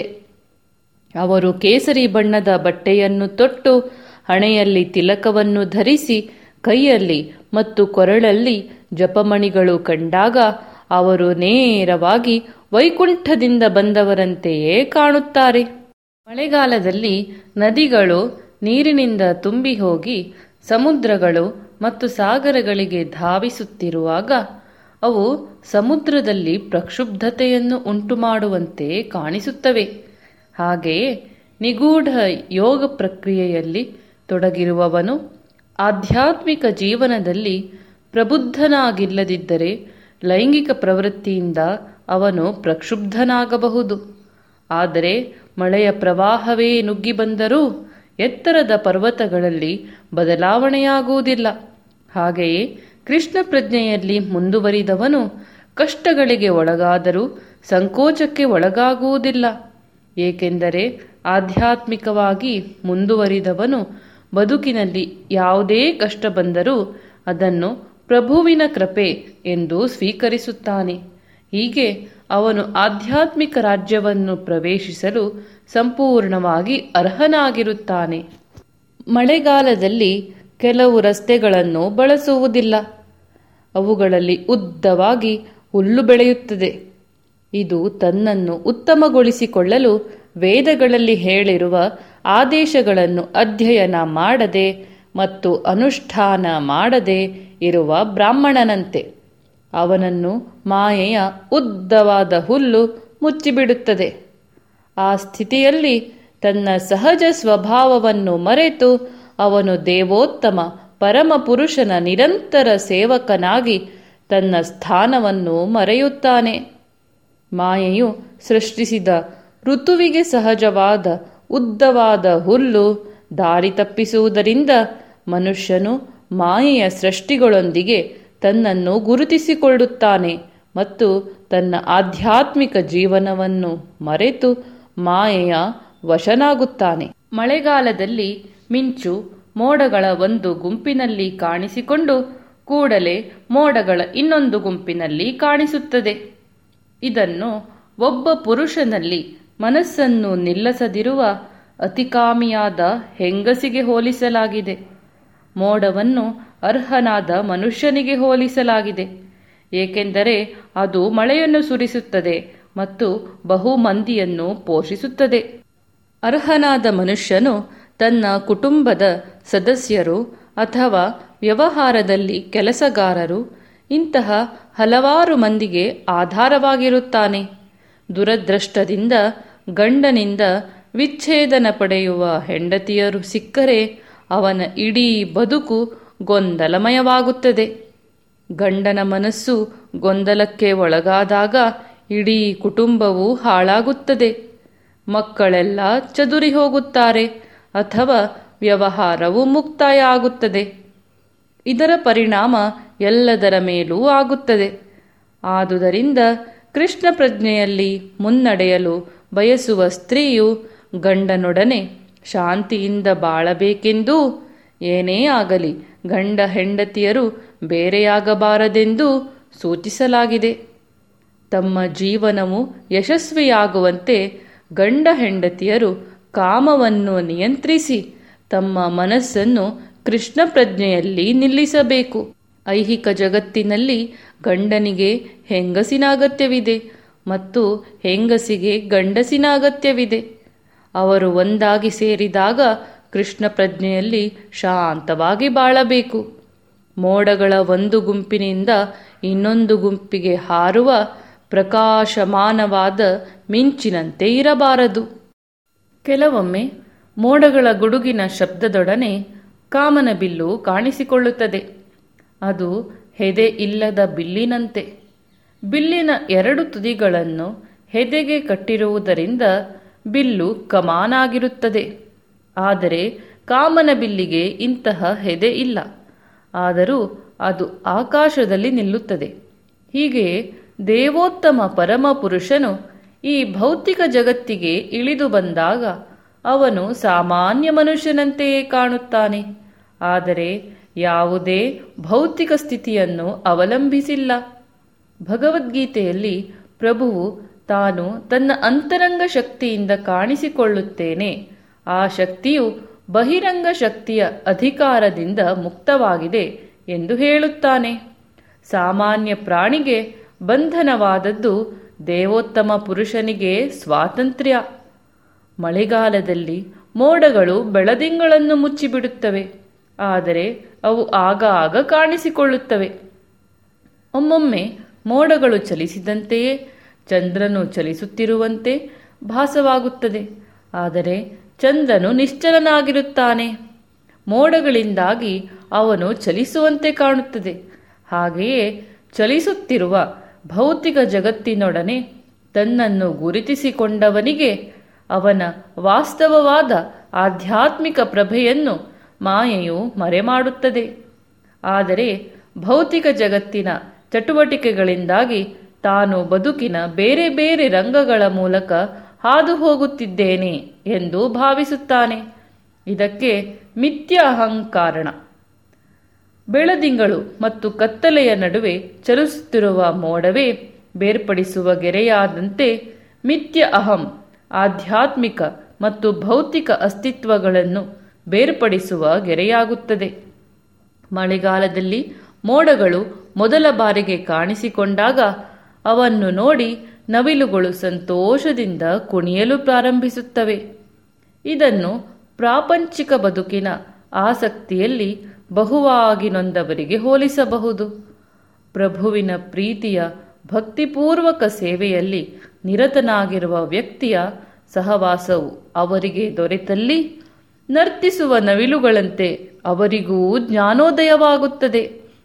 ಅವರು ಕೇಸರಿ ಬಣ್ಣದ ಬಟ್ಟೆಯನ್ನು ತೊಟ್ಟು, ಹಣೆಯಲ್ಲಿ ತಿಲಕವನ್ನು ಧರಿಸಿ, ಕೈಯಲ್ಲಿ ಮತ್ತು ಕೊರಳಲ್ಲಿ ಜಪಮಣಿಗಳು ಕಂಡಾಗ ಅವರು ನೇರವಾಗಿ ವೈಕುಂಠದಿಂದ ಬಂದವರಂತೆಯೇ ಕಾಣುತ್ತಾರೆ. ಮಳೆಗಾಲದಲ್ಲಿ ನದಿಗಳು ನೀರಿನಿಂದ ತುಂಬಿ ಹೋಗಿ ಸಮುದ್ರಗಳು ಮತ್ತು ಸಾಗರಗಳಿಗೆ ಧಾವಿಸುತ್ತಿರುವಾಗ ಅವು ಸಮುದ್ರದಲ್ಲಿ ಪ್ರಕ್ಷುಬ್ಧತೆಯನ್ನು ಉಂಟುಮಾಡುವಂತೆ ಕಾಣಿಸುತ್ತವೆ. ಹಾಗೆಯೇ ನಿಗೂಢ ಯೋಗ ಪ್ರಕ್ರಿಯೆಯಲ್ಲಿ ತೊಡಗಿರುವವನು ಆಧ್ಯಾತ್ಮಿಕ ಜೀವನದಲ್ಲಿ ಪ್ರಬುದ್ಧನಾಗಿಲ್ಲದಿದ್ದರೆ ಲೈಂಗಿಕ ಪ್ರವೃತ್ತಿಯಿಂದ ಅವನು ಪ್ರಕ್ಷುಬ್ಧನಾಗಬಹುದು. ಆದರೆ ಮಳೆಯ ಪ್ರವಾಹವೇ ನುಗ್ಗಿ ಬಂದರೂ ಎತ್ತರದ ಪರ್ವತಗಳಲ್ಲಿ ಬದಲಾವಣೆಯಾಗುವುದಿಲ್ಲ. ಹಾಗೆಯೇ ಕೃಷ್ಣ ಪ್ರಜ್ಞೆಯಲ್ಲಿ ಮುಂದುವರಿದವನು ಕಷ್ಟಗಳಿಗೆ ಒಳಗಾದರೂ ಸಂಕೋಚಕ್ಕೆ ಒಳಗಾಗುವುದಿಲ್ಲ. ಏಕೆಂದರೆ ಆಧ್ಯಾತ್ಮಿಕವಾಗಿ ಮುಂದುವರಿದವನು ಬದುಕಿನಲ್ಲಿ ಯಾವುದೇ ಕಷ್ಟ ಬಂದರೂ ಅದನ್ನು ಪ್ರಭುವಿನ ಕೃಪೆ ಎಂದು ಸ್ವೀಕರಿಸುತ್ತಾನೆ. ಹೀಗೆ ಅವನು ಆಧ್ಯಾತ್ಮಿಕ ರಾಜ್ಯವನ್ನು ಪ್ರವೇಶಿಸಲು ಸಂಪೂರ್ಣವಾಗಿ ಅರ್ಹನಾಗಿರುತ್ತಾನೆ. ಮಳೆಗಾಲದಲ್ಲಿ ಕೆಲವು ರಸ್ತೆಗಳನ್ನು ಬಳಸುವುದಿಲ್ಲ. ಅವುಗಳಲ್ಲಿ ಉದ್ದವಾಗಿ ಹುಲ್ಲು ಬೆಳೆಯುತ್ತದೆ. ಇದು ತನ್ನನ್ನು ಉತ್ತಮಗೊಳಿಸಿಕೊಳ್ಳಲು ವೇದಗಳಲ್ಲಿ ಹೇಳಿರುವ ಆದೇಶಗಳನ್ನು ಅಧ್ಯಯನ ಮಾಡದೆ ಮತ್ತು ಅನುಷ್ಠಾನ ಮಾಡದೆ ಇರುವ ಬ್ರಾಹ್ಮಣನಂತೆ. ಅವನನ್ನು ಮಾಯೆಯ ಉದ್ದವಾದ ಹುಲ್ಲು ಮುಚ್ಚಿಬಿಡುತ್ತದೆ. ಆ ಸ್ಥಿತಿಯಲ್ಲಿ ತನ್ನ ಸಹಜ ಸ್ವಭಾವವನ್ನು ಮರೆತು ಅವನು ದೇವೋತ್ತಮ ಪರಮಪುರುಷನ ನಿರಂತರ ಸೇವಕನಾಗಿ ತನ್ನ ಸ್ಥಾನವನ್ನು ಮರೆಯುತ್ತಾನೆ. ಮಾಯೆಯು ಸೃಷ್ಟಿಸಿದ ಋತುವಿಗೆ ಸಹಜವಾದ ಉದ್ದವಾದ ಹುಲ್ಲು ದಾರಿ ತಪ್ಪಿಸುವುದರಿಂದ ಮನುಷ್ಯನು ಮಾಯೆಯ ಸೃಷ್ಟಿಗಳೊಂದಿಗೆ ತನ್ನನ್ನು ಗುರುತಿಸಿಕೊಳ್ಳುತ್ತಾನೆ ಮತ್ತು ತನ್ನ ಆಧ್ಯಾತ್ಮಿಕ ಜೀವನವನ್ನು ಮರೆತು ಮಾಯೆಯ ವಶನಾಗುತ್ತಾನೆ. ಮಳೆಗಾಲದಲ್ಲಿ ಮಿಂಚು ಮೋಡಗಳ ಒಂದು ಗುಂಪಿನಲ್ಲಿ ಕಾಣಿಸಿಕೊಂಡು ಕೂಡಲೇ ಮೋಡಗಳ ಇನ್ನೊಂದು ಗುಂಪಿನಲ್ಲಿ ಕಾಣಿಸುತ್ತದೆ. ಇದನ್ನು ಒಬ್ಬ ಪುರುಷನಲ್ಲಿ ಮನಸ್ಸನ್ನು ನಿಲ್ಲಿಸದಿರುವ ಅತಿಕಾಮಿಯಾದ ಹೆಂಗಸಿಗೆ ಹೋಲಿಸಲಾಗಿದೆ. ಮೋಡವನ್ನು ಅರ್ಹನಾದ ಮನುಷ್ಯನಿಗೆ ಹೋಲಿಸಲಾಗಿದೆ, ಏಕೆಂದರೆ ಅದು ಮಳೆಯನ್ನು ಸುರಿಸುತ್ತದೆ ಮತ್ತು ಬಹುಮಂದಿಯನ್ನು ಪೋಷಿಸುತ್ತದೆ. ಅರ್ಹನಾದ ಮನುಷ್ಯನು ತನ್ನ ಕುಟುಂಬದ ಸದಸ್ಯರು ಅಥವಾ ವ್ಯವಹಾರದಲ್ಲಿ ಕೆಲಸಗಾರರು ಇಂತಹ ಹಲವಾರು ಮಂದಿಗೆ ಆಧಾರವಾಗಿರುತ್ತಾನೆ. ದುರದೃಷ್ಟದಿಂದ ಗಂಡನಿಂದ ವಿಚ್ಛೇದನ ಪಡೆಯುವ ಹೆಂಡತಿಯರು ಸಿಕ್ಕರೆ ಅವನ ಇಡೀ ಬದುಕು ಗೊಂದಲಮಯವಾಗುತ್ತದೆ. ಗಂಡನ ಮನಸ್ಸು ಗೊಂದಲಕ್ಕೆ ಒಳಗಾದಾಗ ಇಡೀ ಕುಟುಂಬವು ಹಾಳಾಗುತ್ತದೆ. ಮಕ್ಕಳೆಲ್ಲ ಚದುರಿ ಹೋಗುತ್ತಾರೆ ಅಥವಾ ವ್ಯವಹಾರವು ಮುಕ್ತಾಯ ಆಗುತ್ತದೆ. ಇದರ ಪರಿಣಾಮ ಎಲ್ಲದರ ಮೇಲೂ ಆಗುತ್ತದೆ. ಆದುದರಿಂದ ಕೃಷ್ಣ ಪ್ರಜ್ಞೆಯಲ್ಲಿ ಮುನ್ನಡೆಯಲು ಬಯಸುವ ಸ್ತ್ರೀಯು ಗಂಡನೊಡನೆ ಶಾಂತಿಯಿಂದ ಬಾಳಬೇಕೆಂದೂ ಏನೇ ಆಗಲಿ ಗಂಡ ಹೆಂಡತಿಯರು ಬೇರೆಯಾಗಬಾರದೆಂದೂ ಸೂಚಿಸಲಾಗಿದೆ. ತಮ್ಮ ಜೀವನವು ಯಶಸ್ವಿಯಾಗುವಂತೆ ಗಂಡ ಹೆಂಡತಿಯರು ಕಾಮವನ್ನು ನಿಯಂತ್ರಿಸಿ ತಮ್ಮ ಮನಸ್ಸನ್ನು ಕೃಷ್ಣ ಪ್ರಜ್ಞೆಯಲ್ಲಿ ನಿಲ್ಲಿಸಬೇಕು. ಐಹಿಕ ಜಗತ್ತಿನಲ್ಲಿ ಗಂಡನಿಗೆ ಹೆಂಗಸಿನ ಅಗತ್ಯವಿದೆ ಮತ್ತು ಹೆಂಗಸಿಗೆ ಗಂಡಸಿನ ಅಗತ್ಯವಿದೆ. ಅವರು ಒಂದಾಗಿ ಸೇರಿದಾಗ ಕೃಷ್ಣ ಪ್ರಜ್ಞೆಯಲ್ಲಿ ಶಾಂತವಾಗಿ ಬಾಳಬೇಕು. ಮೋಡಗಳ ಒಂದು ಗುಂಪಿನಿಂದ ಇನ್ನೊಂದು ಗುಂಪಿಗೆ ಹಾರುವ ಪ್ರಕಾಶಮಾನವಾದ ಮಿಂಚಿನಂತೆ ಇರಬಾರದು. ಕೆಲವೊಮ್ಮೆ ಮೋಡಗಳ ಗುಡುಗಿನ ಶಬ್ದದೊಡನೆ ಕಾಮನ ಬಿಲ್ಲು ಕಾಣಿಸಿಕೊಳ್ಳುತ್ತದೆ. ಅದು ಹೆದೆ ಇಲ್ಲದ ಬಿಲ್ಲಿನಂತೆ. ಬಿಲ್ಲಿನ ಎರಡು ತುದಿಗಳನ್ನು ಹೆದೆಗೆ ಕಟ್ಟಿರುವುದರಿಂದ ಬಿಲ್ಲು ಕಮಾನಾಗಿರುತ್ತದೆ. ಆದರೆ ಕಾಮನ ಬಿಲ್ಲಿಗೆ ಇಂತಹ ಹೆದೆ ಇಲ್ಲ, ಆದರೂ ಅದು ಆಕಾಶದಲ್ಲಿ ನಿಲ್ಲುತ್ತದೆ. ಹೀಗೆಯೇ ದೇವೋತ್ತಮ ಪರಮಪುರುಷನು ಈ ಭೌತಿಕ ಜಗತ್ತಿಗೆ ಇಳಿದು ಬಂದಾಗ ಅವನು ಸಾಮಾನ್ಯ ಮನುಷ್ಯನಂತೆಯೇ ಕಾಣುತ್ತಾನೆ. ಆದರೆ ಯಾವುದೇ ಭೌತಿಕ ಸ್ಥಿತಿಯನ್ನು ಅವಲಂಬಿಸಿಲ್ಲ. ಭಗವದ್ಗೀತೆಯಲ್ಲಿ ಪ್ರಭುವು ತಾನು ತನ್ನ ಅಂತರಂಗ ಶಕ್ತಿಯಿಂದ ಕಾಣಿಸಿಕೊಳ್ಳುತ್ತೇನೆ, ಆ ಶಕ್ತಿಯು ಬಹಿರಂಗ ಶಕ್ತಿಯ ಅಧಿಕಾರದಿಂದ ಮುಕ್ತವಾಗಿದೆ ಎಂದು ಹೇಳುತ್ತಾನೆ. ಸಾಮಾನ್ಯ ಪ್ರಾಣಿಗೆ ಬಂಧನವಾದದ್ದು, ದೇವೋತ್ತಮ ಪುರುಷನಿಗೆ ಸ್ವಾತಂತ್ರ್ಯ. ಮಳೆಗಾಲದಲ್ಲಿ ಮೋಡಗಳು ಬೆಳದಿಂಗಳನ್ನು ಮುಚ್ಚಿಬಿಡುತ್ತವೆ, ಆದರೆ ಅವು ಆಗಾಗ ಕಾಣಿಸಿಕೊಳ್ಳುತ್ತವೆ. ಒಮ್ಮೊಮ್ಮೆ ಮೋಡಗಳು ಚಲಿಸಿದಂತೆಯೇ ಚಂದ್ರನು ಚಲಿಸುತ್ತಿರುವಂತೆ ಭಾಸವಾಗುತ್ತದೆ, ಆದರೆ ಚಂದ್ರನು ನಿಶ್ಚಲನಾಗಿರುತ್ತಾನೆ. ಮೋಡಗಳಿಂದಾಗಿ ಅವನು ಚಲಿಸುವಂತೆ ಕಾಣುತ್ತದೆ. ಹಾಗೆಯೇ ಚಲಿಸುತ್ತಿರುವ ಭೌತಿಕ ಜಗತ್ತಿನೊಡನೆ ತನ್ನನ್ನು ಗುರುತಿಸಿಕೊಂಡವನಿಗೆ ಅವನ ವಾಸ್ತವವಾದ ಆಧ್ಯಾತ್ಮಿಕ ಪ್ರಭೆಯನ್ನು ಮಾಯೆಯು ಮರೆಮಾಡುತ್ತದೆ. ಆದರೆ ಭೌತಿಕ ಜಗತ್ತಿನ ಚಟುವಟಿಕೆಗಳಿಂದಾಗಿ ತಾನು ಬದುಕಿನ ಬೇರೆ ಬೇರೆ ರಂಗಗಳ ಮೂಲಕ ಹಾದು ಹೋಗುತ್ತಿದ್ದೇನೆ ಎಂದು ಭಾವಿಸುತ್ತಾನೆ. ಇದಕ್ಕೆ ಮಿಥ್ಯ ಅಹಂಕಾರಣ. ಬೆಳದಿಂಗಳು ಮತ್ತು ಕತ್ತಲೆಯ ನಡುವೆ ಚಲಿಸುತ್ತಿರುವ ಮೋಡವೇ ಬೇರ್ಪಡಿಸುವ ಗೆರೆಯಾದಂತೆ ಮಿಥ್ಯ ಅಹಂ ಆಧ್ಯಾತ್ಮಿಕ ಮತ್ತು ಭೌತಿಕ ಅಸ್ತಿತ್ವಗಳನ್ನು ಬೇರ್ಪಡಿಸುವ ಗೆರೆಯಾಗುತ್ತದೆ. ಮಳೆಗಾಲದಲ್ಲಿ ಮೋಡಗಳು ಮೊದಲ ಬಾರಿಗೆ ಕಾಣಿಸಿಕೊಂಡಾಗ ಅವನ್ನು ನೋಡಿ ನವಿಲುಗಳು ಸಂತೋಷದಿಂದ ಕುಣಿಯಲು ಪ್ರಾರಂಭಿಸುತ್ತವೆ. ಇದನ್ನು ಪ್ರಾಪಂಚಿಕ ಬದುಕಿನ ಆಸಕ್ತಿಯಲ್ಲಿ ಬಹುವಾಗಿ ನೊಂದವರಿಗೆ ಹೋಲಿಸಬಹುದು. ಪ್ರಭುವಿನ ಪ್ರೀತಿಯ ಭಕ್ತಿಪೂರ್ವಕ ಸೇವೆಯಲ್ಲಿ ನಿರತನಾಗಿರುವ ವ್ಯಕ್ತಿಯ ಸಹವಾಸವು ಅವರಿಗೆ ದೊರೆತಲ್ಲಿ ನರ್ತಿಸುವ ನವಿಲುಗಳಂತೆ ಅವರಿಗೂ ಜ್ಞಾನೋದಯವಾಗುತ್ತದೆ.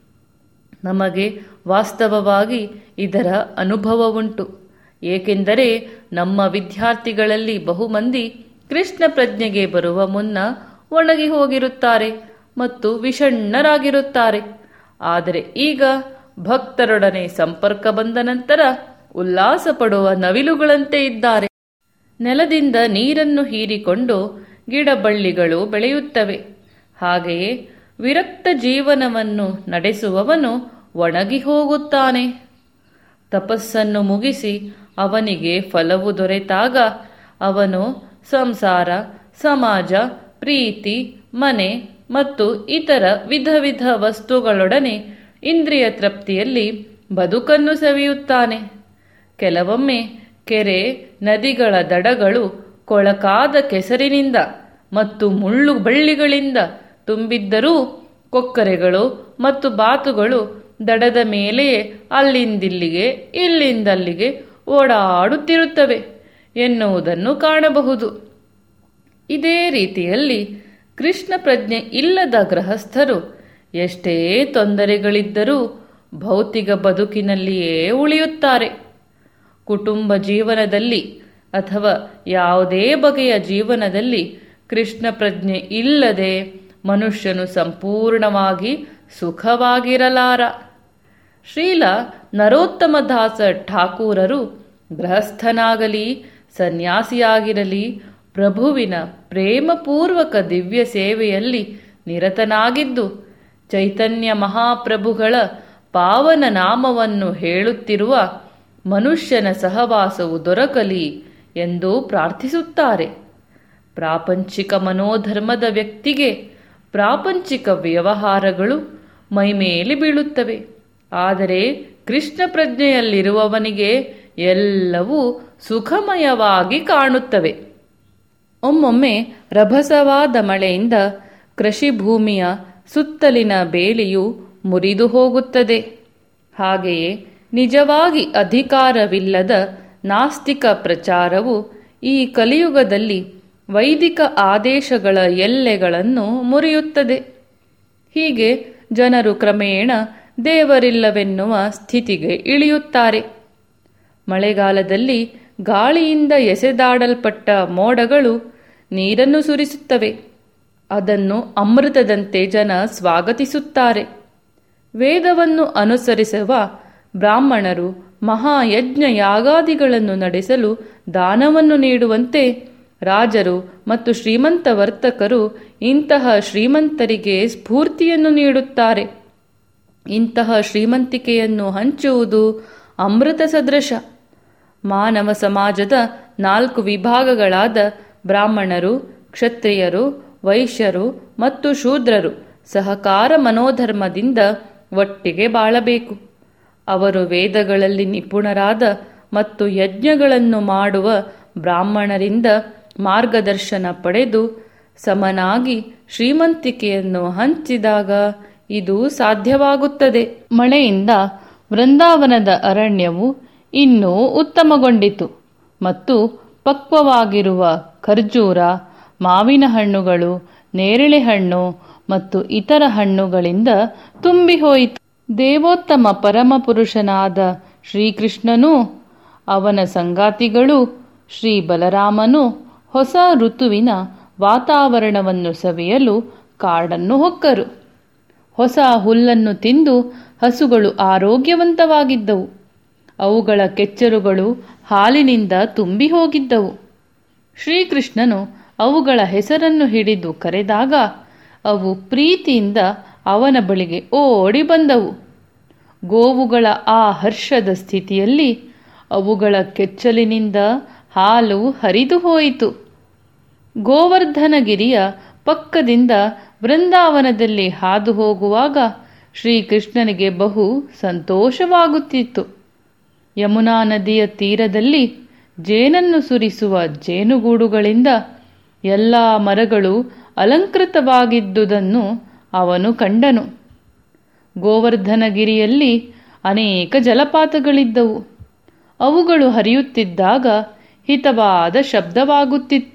ನಮಗೆ ವಾಸ್ತವವಾಗಿ ಇದರ ಅನುಭವವುಂಟು. ಏಕೆಂದರೆ ನಮ್ಮ ವಿದ್ಯಾರ್ಥಿಗಳಲ್ಲಿ ಬಹುಮಂದಿ ಕೃಷ್ಣ ಪ್ರಜ್ಞೆಗೆ ಬರುವ ಮುನ್ನ ಒಣಗಿ ಹೋಗಿರುತ್ತಾರೆ ಮತ್ತು ವಿಷಣ್ಣರಾಗಿರುತ್ತಾರೆ. ಆದರೆ ಈಗ ಭಕ್ತರೊಡನೆ ಸಂಪರ್ಕ ಬಂದ ನಂತರ ಉಲ್ಲಾಸ ಪಡುವ ನವಿಲುಗಳಂತೆ ಇದ್ದಾರೆ. ನೆಲದಿಂದ ನೀರನ್ನು ಹೀರಿಕೊಂಡು ಗಿಡಬಳ್ಳಿಗಳು ಬೆಳೆಯುತ್ತವೆ. ಹಾಗೆಯೇ ವಿರಕ್ತ ಜೀವನವನ್ನು ನಡೆಸುವವನು ಒಣಗಿ ಹೋಗುತ್ತಾನೆ. ತಪಸ್ಸನ್ನು ಮುಗಿಸಿ ಅವನಿಗೆ ಫಲವು ದೊರೆತಾಗ ಅವನು ಸಂಸಾರ, ಸಮಾಜ, ಪ್ರೀತಿ, ಮನೆ ಮತ್ತು ಇತರ ವಿಧ ವಿಧ ವಸ್ತುಗಳೊಡನೆ ಇಂದ್ರಿಯ ತೃಪ್ತಿಯಲ್ಲಿ ಬದುಕನ್ನು ಸವಿಯುತ್ತಾನೆ. ಕೆಲವೊಮ್ಮೆ ಕೆರೆ, ನದಿಗಳ ದಡಗಳು ಕೊಳಕಾದ ಕೆಸರಿನಿಂದ ಮತ್ತು ಮುಳ್ಳು ಬಳ್ಳಿಗಳಿಂದ ತುಂಬಿದ್ದರೂ ಕೊಕ್ಕರೆಗಳು ಮತ್ತು ಬಾತುಗಳು ದಡದ ಮೇಲೆಯೇ ಅಲ್ಲಿಂದಿಲ್ಲಿಗೆ ಇಲ್ಲಿಂದಲ್ಲಿಗೆ ಓಡಾಡುತ್ತಿರುತ್ತವೆ ಎನ್ನುವುದನ್ನು ಕಾಣಬಹುದು. ಇದೇ ರೀತಿಯಲ್ಲಿ ಕೃಷ್ಣ ಪ್ರಜ್ಞೆ ಇಲ್ಲದ ಗೃಹಸ್ಥರು ಎಷ್ಟೇ ತೊಂದರೆಗಳಿದ್ದರೂ ಭೌತಿಕ ಬದುಕಿನಲ್ಲಿಯೇ ಉಳಿಯುತ್ತಾರೆ. ಕುಟುಂಬ ಜೀವನದಲ್ಲಿ ಅಥವಾ ಯಾವುದೇ ಬಗೆಯ ಜೀವನದಲ್ಲಿ ಕೃಷ್ಣ ಪ್ರಜ್ಞೆ ಇಲ್ಲದೆ ಮನುಷ್ಯನು ಸಂಪೂರ್ಣವಾಗಿ ಸುಖವಾಗಿರಲಾರ. ಶ್ರೀಲ ನರೋತ್ತಮದಾಸ ಠಾಕೂರರು ಗೃಹಸ್ಥನಾಗಲಿ ಸನ್ಯಾಸಿಯಾಗಿರಲಿ ಪ್ರಭುವಿನ ಪ್ರೇಮಪೂರ್ವಕ ದಿವ್ಯ ಸೇವೆಯಲ್ಲಿ ನಿರತನಾಗಿದ್ದು ಚೈತನ್ಯ ಮಹಾಪ್ರಭುಗಳ ಪಾವನ ನಾಮವನ್ನು ಹೇಳುತ್ತಿರುವ ಮನುಷ್ಯನ ಸಹವಾಸವು ದೊರಕಲಿ ಎಂದು ಪ್ರಾರ್ಥಿಸುತ್ತಾರೆ. ಪ್ರಾಪಂಚಿಕ ಮನೋಧರ್ಮದ ವ್ಯಕ್ತಿಗೆ ಪ್ರಾಪಂಚಿಕ ವ್ಯವಹಾರಗಳು ಮೈಮೇಲೆ ಬೀಳುತ್ತವೆ. ಆದರೆ ಕೃಷ್ಣ ಪ್ರಜ್ಞೆಯಲ್ಲಿರುವವನಿಗೆ ಎಲ್ಲವೂ ಸುಖಮಯವಾಗಿ ಕಾಣುತ್ತವೆ. ಒಮ್ಮೊಮ್ಮೆ ರಭಸವಾದ ಮಳೆಯಿಂದ ಕೃಷಿ ಭೂಮಿಯ ಸುತ್ತಲಿನ ಬೇಲಿಯು ಮುರಿದು ಹೋಗುತ್ತದೆ. ಹಾಗೆಯೇ ನಿಜವಾಗಿ ಅಧಿಕಾರವಿಲ್ಲದ ನಾಸ್ತಿಕ ಪ್ರಚಾರವು ಈ ಕಲಿಯುಗದಲ್ಲಿ ವೈದಿಕ ಆದೇಶಗಳ ಎಲ್ಲೆಗಳನ್ನು ಮುರಿಯುತ್ತದೆ. ಹೀಗೆ ಜನರು ಕ್ರಮೇಣ ದೇವರಿಲ್ಲವೆನ್ನುವ ಸ್ಥಿತಿಗೆ ಇಳಿಯುತ್ತಾರೆ. ಮಳೆಗಾಲದಲ್ಲಿ ಗಾಳಿಯಿಂದ ಎಸೆದಾಡಲ್ಪಟ್ಟ ಮೋಡಗಳು ನೀರನ್ನು ಸುರಿಸುತ್ತವೆ. ಅದನ್ನು ಅಮೃತದಂತೆ ಜನ ಸ್ವಾಗತಿಸುತ್ತಾರೆ. ವೇದವನ್ನು ಅನುಸರಿಸುವ ಬ್ರಾಹ್ಮಣರು ಮಹಾಯಜ್ಞ ಯಾಗಾದಿಗಳನ್ನು ನಡೆಸಲು ದಾನವನ್ನು ನೀಡುವಂತೆ ರಾಜರು ಮತ್ತು ಶ್ರೀಮಂತ ವರ್ತಕರು ಇಂತಹ ಶ್ರೀಮಂತರಿಗೆ ಸ್ಫೂರ್ತಿಯನ್ನು ನೀಡುತ್ತಾರೆ. ಇಂತಹ ಶ್ರೀಮಂತಿಕೆಯನ್ನು ಹಂಚುವುದು ಅಮೃತ ಸದೃಶ. ಮಾನವ ಸಮಾಜದ 4 ವಿಭಾಗಗಳಾದ ಬ್ರಾಹ್ಮಣರು, ಕ್ಷತ್ರಿಯರು, ವೈಶ್ಯರು ಮತ್ತು ಶೂದ್ರರು ಸಹಕಾರ ಮನೋಧರ್ಮದಿಂದ ಒಟ್ಟಿಗೆ ಬಾಳಬೇಕು. ಅವರು ವೇದಗಳಲ್ಲಿ ನಿಪುಣರಾದ ಮತ್ತು ಯಜ್ಞಗಳನ್ನು ಮಾಡುವ ಬ್ರಾಹ್ಮಣರಿಂದ ಮಾರ್ಗದರ್ಶನ ಪಡೆದು ಸಮನಾಗಿ ಶ್ರೀಮಂತಿಕೆಯನ್ನು ಹಂಚಿದಾಗ ಇದು ಸಾಧ್ಯವಾಗುತ್ತದೆ. ಮಳೆಯಿಂದ ವೃಂದಾವನದ ಅರಣ್ಯವು ಇನ್ನೂ ಉತ್ತಮಗೊಂಡಿತು ಮತ್ತು ಪಕ್ವವಾಗಿರುವ ಖರ್ಜೂರ, ಮಾವಿನ ಹಣ್ಣುಗಳು, ನೇರಳೆ ಹಣ್ಣು ಮತ್ತು ಇತರ ಹಣ್ಣುಗಳಿಂದ ತುಂಬಿಹೋಯಿತು. ದೇವೋತ್ತಮ ಪರಮಪುರುಷನಾದ ಶ್ರೀಕೃಷ್ಣನೂ ಅವನ ಸಂಗಾತಿಗಳು ಶ್ರೀ ಬಲರಾಮನು ಹೊಸ ಋತುವಿನ ವಾತಾವರಣವನ್ನು ಸವಿಯಲು ಕಾಡನ್ನು ಹೊಕ್ಕರು. ಹೊಸ ಹುಲ್ಲನ್ನು ತಿಂದು ಹಸುಗಳು ಆರೋಗ್ಯವಂತವಾಗಿದ್ದವು. ಅವುಗಳ ಕೆಚ್ಚರುಗಳು ಹಾಲಿನಿಂದ ತುಂಬಿ ಹೋಗಿದ್ದವು. ಶ್ರೀಕೃಷ್ಣನು ಅವುಗಳ ಹೆಸರನ್ನು ಹಿಡಿದು ಕರೆದಾಗ ಅವು ಪ್ರೀತಿಯಿಂದ ಅವನ ಬಳಿಗೆ ಓಡಿ ಬಂದವು. ಗೋವುಗಳ ಆ ಹರ್ಷದ ಸ್ಥಿತಿಯಲ್ಲಿ ಅವುಗಳ ಕೆಚ್ಚಲಿನಿಂದ ಹಾಲು ಹರಿದು ಹೋಯಿತು. ಗೋವರ್ಧನಗಿರಿಯ ಪಕ್ಕದಿಂದ ಬೃಂದಾವನದಲ್ಲಿ ಹಾದು ಹೋಗುವಾಗ ಶ್ರೀಕೃಷ್ಣನಿಗೆ ಬಹು ಸಂತೋಷವಾಗುತ್ತಿತ್ತು. ಯಮುನಾ ನದಿಯ ತೀರದಲ್ಲಿ ಜೇನನ್ನು ಸುರಿಸುವ ಜೇನುಗೂಡುಗಳಿಂದ ಎಲ್ಲ ಮರಗಳು ಅಲಂಕೃತವಾಗಿದ್ದುದನ್ನು ಅವನು ಕಂಡನು. ಗೋವರ್ಧನಗಿರಿಯಲ್ಲಿ ಅನೇಕ ಜಲಪಾತಗಳಿದ್ದವು. ಅವುಗಳು ಹರಿಯುತ್ತಿದ್ದಾಗ ಹಿತವಾದ ಶಬ್ದವಾಗುತ್ತಿತ್ತು.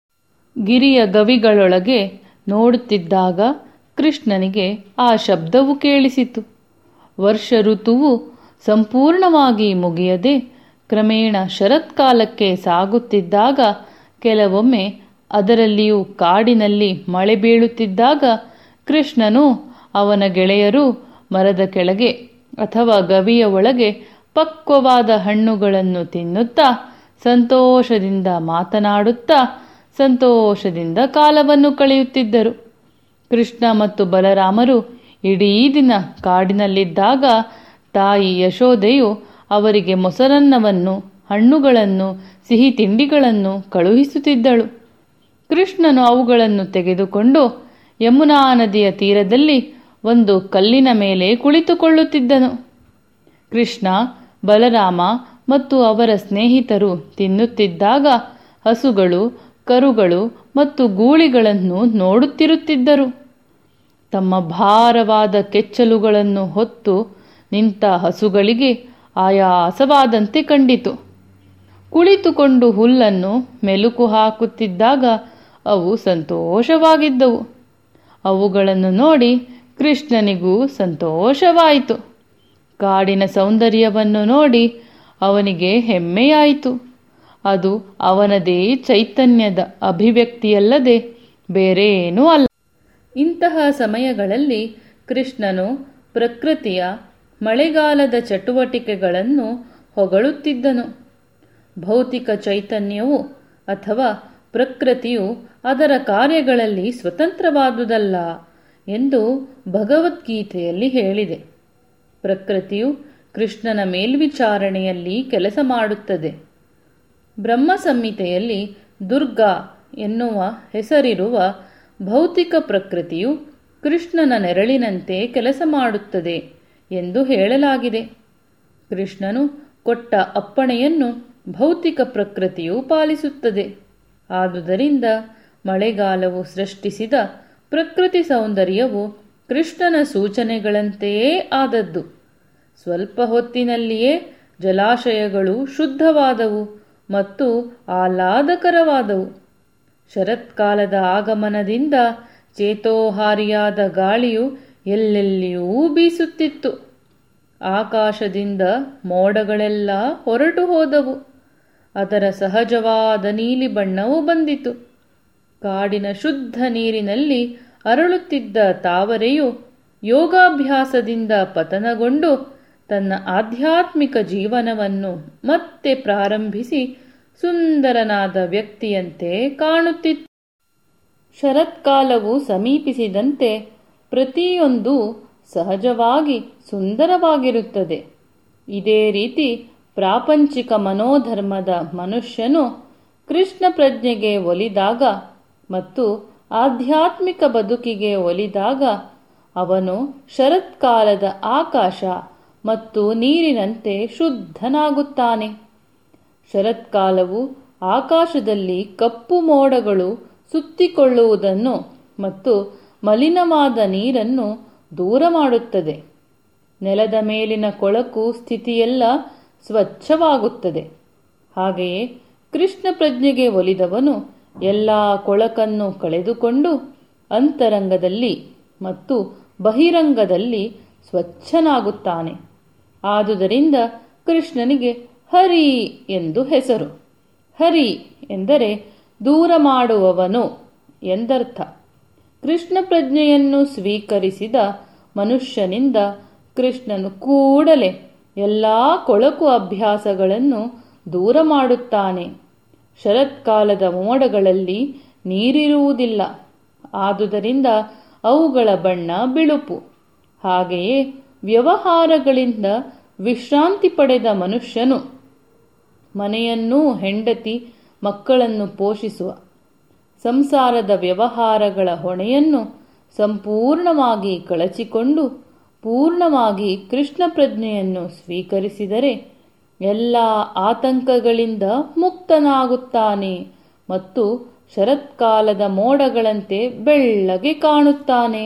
ಗಿರಿಯ ಗವಿಗಳೊಳಗೆ ನೋಡುತ್ತಿದ್ದಾಗ ಕೃಷ್ಣನಿಗೆ ಆ ಶಬ್ದವು ಕೇಳಿಸಿತು. ವರ್ಷ ಋತುವು ಸಂಪೂರ್ಣವಾಗಿ ಮುಗಿಯದೆ ಕ್ರಮೇಣ ಶರತ್ಕಾಲಕ್ಕೆ ಸಾಗುತ್ತಿದ್ದಾಗ, ಕೆಲವೊಮ್ಮೆ ಅದರಲ್ಲಿಯೂ ಕಾಡಿನಲ್ಲಿ ಮಳೆ ಬೀಳುತ್ತಿದ್ದಾಗ ಕೃಷ್ಣನು ಅವನ ಗೆಳೆಯರು ಮರದ ಕೆಳಗೆ ಅಥವಾ ಗವಿಯ ಒಳಗೆ ಪಕ್ವವಾದ ಹಣ್ಣುಗಳನ್ನು ತಿನ್ನುತ್ತಾ ಸಂತೋಷದಿಂದ ಮಾತನಾಡುತ್ತಾ ಸಂತೋಷದಿಂದ ಕಾಲವನ್ನು ಕಳೆಯುತ್ತಿದ್ದರು. ಕೃಷ್ಣ ಮತ್ತು ಬಲರಾಮರು ಇಡೀ ದಿನ ಕಾಡಿನಲ್ಲಿದ್ದಾಗ ತಾಯಿ ಯಶೋದೆಯು ಅವರಿಗೆ ಮೊಸರನ್ನವನ್ನು, ಹಣ್ಣುಗಳನ್ನು, ಸಿಹಿ ತಿಂಡಿಗಳನ್ನು ಕಳುಹಿಸುತ್ತಿದ್ದಳು. ಕೃಷ್ಣನು ಅವುಗಳನ್ನು ತೆಗೆದುಕೊಂಡು ಯಮುನಾ ನದಿಯ ತೀರದಲ್ಲಿ ಒಂದು ಕಲ್ಲಿನ ಮೇಲೆ ಕುಳಿತುಕೊಳ್ಳುತ್ತಿದ್ದನು. ಕೃಷ್ಣ, ಬಲರಾಮ ಮತ್ತು ಅವರ ಸ್ನೇಹಿತರು ತಿನ್ನುತ್ತಿದ್ದಾಗ ಹಸುಗಳು, ಕರುಗಳು ಮತ್ತು ಗೂಳಿಗಳನ್ನು ನೋಡುತ್ತಿರುತ್ತಿದ್ದರು. ತಮ್ಮ ಭಾರವಾದ ಕೆಚ್ಚಲುಗಳನ್ನು ಹೊತ್ತು ನಿಂತ ಹಸುಗಳಿಗೆ ಆಯಾಸವಾದಂತೆ ಕಂಡಿತು. ಕುಳಿತುಕೊಂಡು ಹುಲ್ಲನ್ನು ಮೆಲುಕು ಹಾಕುತ್ತಿದ್ದಾಗ ಅವು ಸಂತೋಷವಾಗಿದ್ದವು. ಅವುಗಳನ್ನು ನೋಡಿ ಕೃಷ್ಣನಿಗೂ ಸಂತೋಷವಾಯಿತು. ಕಾಡಿನ ಸೌಂದರ್ಯವನ್ನು ನೋಡಿ ಅವನಿಗೆ ಹೆಮ್ಮೆಯಾಯಿತು. ಅದು ಅವನದೇ ಚೈತನ್ಯದ ಅಭಿವ್ಯಕ್ತಿಯಲ್ಲದೆ ಬೇರೇನೂ ಅಲ್ಲ. ಇಂತಹ ಸಮಯಗಳಲ್ಲಿ ಕೃಷ್ಣನು ಪ್ರಕೃತಿಯ ಮಳೆಗಾಲದ ಚಟುವಟಿಕೆಗಳನ್ನು ಹೊಗಳುತ್ತಿದ್ದನು. ಭೌತಿಕ ಚೈತನ್ಯವು ಅಥವಾ ಪ್ರಕೃತಿಯು ಅದರ ಕಾರ್ಯಗಳಲ್ಲಿ ಸ್ವತಂತ್ರವಾದುದಲ್ಲ ಎಂದು ಭಗವದ್ಗೀತೆಯಲ್ಲಿ ಹೇಳಿದೆ. ಪ್ರಕೃತಿಯು ಕೃಷ್ಣನ ಮೇಲ್ವಿಚಾರಣೆಯಲ್ಲಿ ಕೆಲಸ ಮಾಡುತ್ತದೆ. ಬ್ರಹ್ಮ ಸಂಹಿತೆಯಲ್ಲಿ ದುರ್ಗಾ ಎನ್ನುವ ಹೆಸರಿರುವ ಭೌತಿಕ ಪ್ರಕೃತಿಯು ಕೃಷ್ಣನ ನೆರಳಿನಂತೆ ಕೆಲಸ ಮಾಡುತ್ತದೆ ಎಂದು ಹೇಳಲಾಗಿದೆ. ಕೃಷ್ಣನು ಕೊಟ್ಟ ಅಪ್ಪಣೆಯನ್ನು ಭೌತಿಕ ಪ್ರಕೃತಿಯು ಪಾಲಿಸುತ್ತದೆ. ಆದುದರಿಂದ ಮಳೆಗಾಲವು ಸೃಷ್ಟಿಸಿದ ಪ್ರಕೃತಿ ಸೌಂದರ್ಯವು ಕೃಷ್ಣನ ಸೂಚನೆಗಳಂತೆಯೇ ಆದದ್ದು. ಸ್ವಲ್ಪ ಹೊತ್ತಿನಲ್ಲಿಯೇ ಜಲಾಶಯಗಳು ಶುದ್ಧವಾದವು ಮತ್ತು ಆಹ್ಲಾದಕರವಾದವು. ಶರತ್ಕಾಲದ ಆಗಮನದಿಂದ ಚೇತೋಹಾರಿಯಾದ ಗಾಳಿಯು ಎಲ್ಲೆಲ್ಲಿಯೂ ಬೀಸುತ್ತಿತ್ತು. ಆಕಾಶದಿಂದ ಮೋಡಗಳೆಲ್ಲ ಹೊರಟು ಹೋದವು. ಅದರ ಸಹಜವಾದ ನೀಲಿ ಬಣ್ಣವು ಬಂದಿತು. ಕಾಡಿನ ಶುದ್ಧ ನೀರಿನಲ್ಲಿ ಅರಳುತ್ತಿದ್ದ ತಾವರೆಯು ಯೋಗಾಭ್ಯಾಸದಿಂದ ಪತನಗೊಂಡು ತನ್ನ ಆಧ್ಯಾತ್ಮಿಕ ಜೀವನವನ್ನು ಮತ್ತೆ ಪ್ರಾರಂಭಿಸಿ ಸುಂದರನಾದ ವ್ಯಕ್ತಿಯಂತೆ ಕಾಣುತ್ತಿತ್ತು. ಶರತ್ಕಾಲವು ಸಮೀಪಿಸಿದಂತೆ ಪ್ರತಿಯೊಂದು ಸಹಜವಾಗಿ ಸುಂದರವಾಗಿರುತ್ತದೆ. ಇದೇ ರೀತಿ ಪ್ರಾಪಂಚಿಕ ಮನೋಧರ್ಮದ ಮನುಷ್ಯನು ಕೃಷ್ಣ ಪ್ರಜ್ಞೆಗೆ ಒಲಿದಾಗ ಮತ್ತು ಆಧ್ಯಾತ್ಮಿಕ ಬದುಕಿಗೆ ಒಲಿದಾಗ ಅವನು ಶರತ್ಕಾಲದ ಆಕಾಶ ಮತ್ತು ನೀರಿನಂತೆ ಶುದ್ಧನಾಗುತ್ತಾನೆ. ಶರತ್ಕಾಲವು ಆಕಾಶದಲ್ಲಿ ಕಪ್ಪು ಮೋಡಗಳು ಸುತ್ತಿಕೊಳ್ಳುವುದನ್ನು ಮತ್ತು ಮಲಿನವಾದ ನೀರನ್ನು ದೂರ ಮಾಡುತ್ತದೆ. ನೆಲದ ಮೇಲಿನ ಕೊಳಕು ಸ್ಥಿತಿಯೆಲ್ಲ ಸ್ವಚ್ಛವಾಗುತ್ತದೆ. ಹಾಗೆಯೇ ಕೃಷ್ಣ ಪ್ರಜ್ಞೆಗೆ ಒಲಿದವನು ಎಲ್ಲ ಕೊಳಕನ್ನು ಕಳೆದುಕೊಂಡು ಅಂತರಂಗದಲ್ಲಿ ಮತ್ತು ಬಹಿರಂಗದಲ್ಲಿ ಸ್ವಚ್ಛನಾಗುತ್ತಾನೆ. ಆದುದರಿಂದ ಕೃಷ್ಣನಿಗೆ ಹರಿ ಎಂದು ಹೆಸರು. ಹರಿ ಎಂದರೆ ದೂರ ಮಾಡುವವನು ಎಂದರ್ಥ. ಕೃಷ್ಣ ಪ್ರಜ್ಞೆಯನ್ನು ಸ್ವೀಕರಿಸಿದ ಮನುಷ್ಯನಿಂದ ಕೃಷ್ಣನು ಕೂಡಲೇ ಎಲ್ಲ ಕೊಳಕು ಅಭ್ಯಾಸಗಳನ್ನು ದೂರ ಮಾಡುತ್ತಾನೆ. ಶರತ್ಕಾಲದ ಮೋಡಗಳಲ್ಲಿ ನೀರಿರುವುದಿಲ್ಲ. ಆದುದರಿಂದ ಅವುಗಳ ಬಣ್ಣ ಬಿಳುಪು. ಹಾಗೆಯೇ ವ್ಯವಹಾರಗಳಿಂದ ವಿಶ್ರಾಂತಿ ಪಡೆದ ಮನುಷ್ಯನು ಮನೆಯನ್ನೂ ಹೆಂಡತಿ ಮಕ್ಕಳನ್ನು ಪೋಷಿಸುವ ಸಂಸಾರದ ವ್ಯವಹಾರಗಳ ಹೊಣೆಯನ್ನು ಸಂಪೂರ್ಣವಾಗಿ ಕಳಚಿಕೊಂಡು ಪೂರ್ಣವಾಗಿ ಕೃಷ್ಣ ಪ್ರಜ್ಞೆಯನ್ನು ಸ್ವೀಕರಿಸಿದರೆ ಎಲ್ಲ ಆತಂಕಗಳಿಂದ ಮುಕ್ತನಾಗುತ್ತಾನೆ ಮತ್ತು ಶರತ್ಕಾಲದ ಮೋಡಗಳಂತೆ ಬೆಳ್ಳಗೆ ಕಾಣುತ್ತಾನೆ.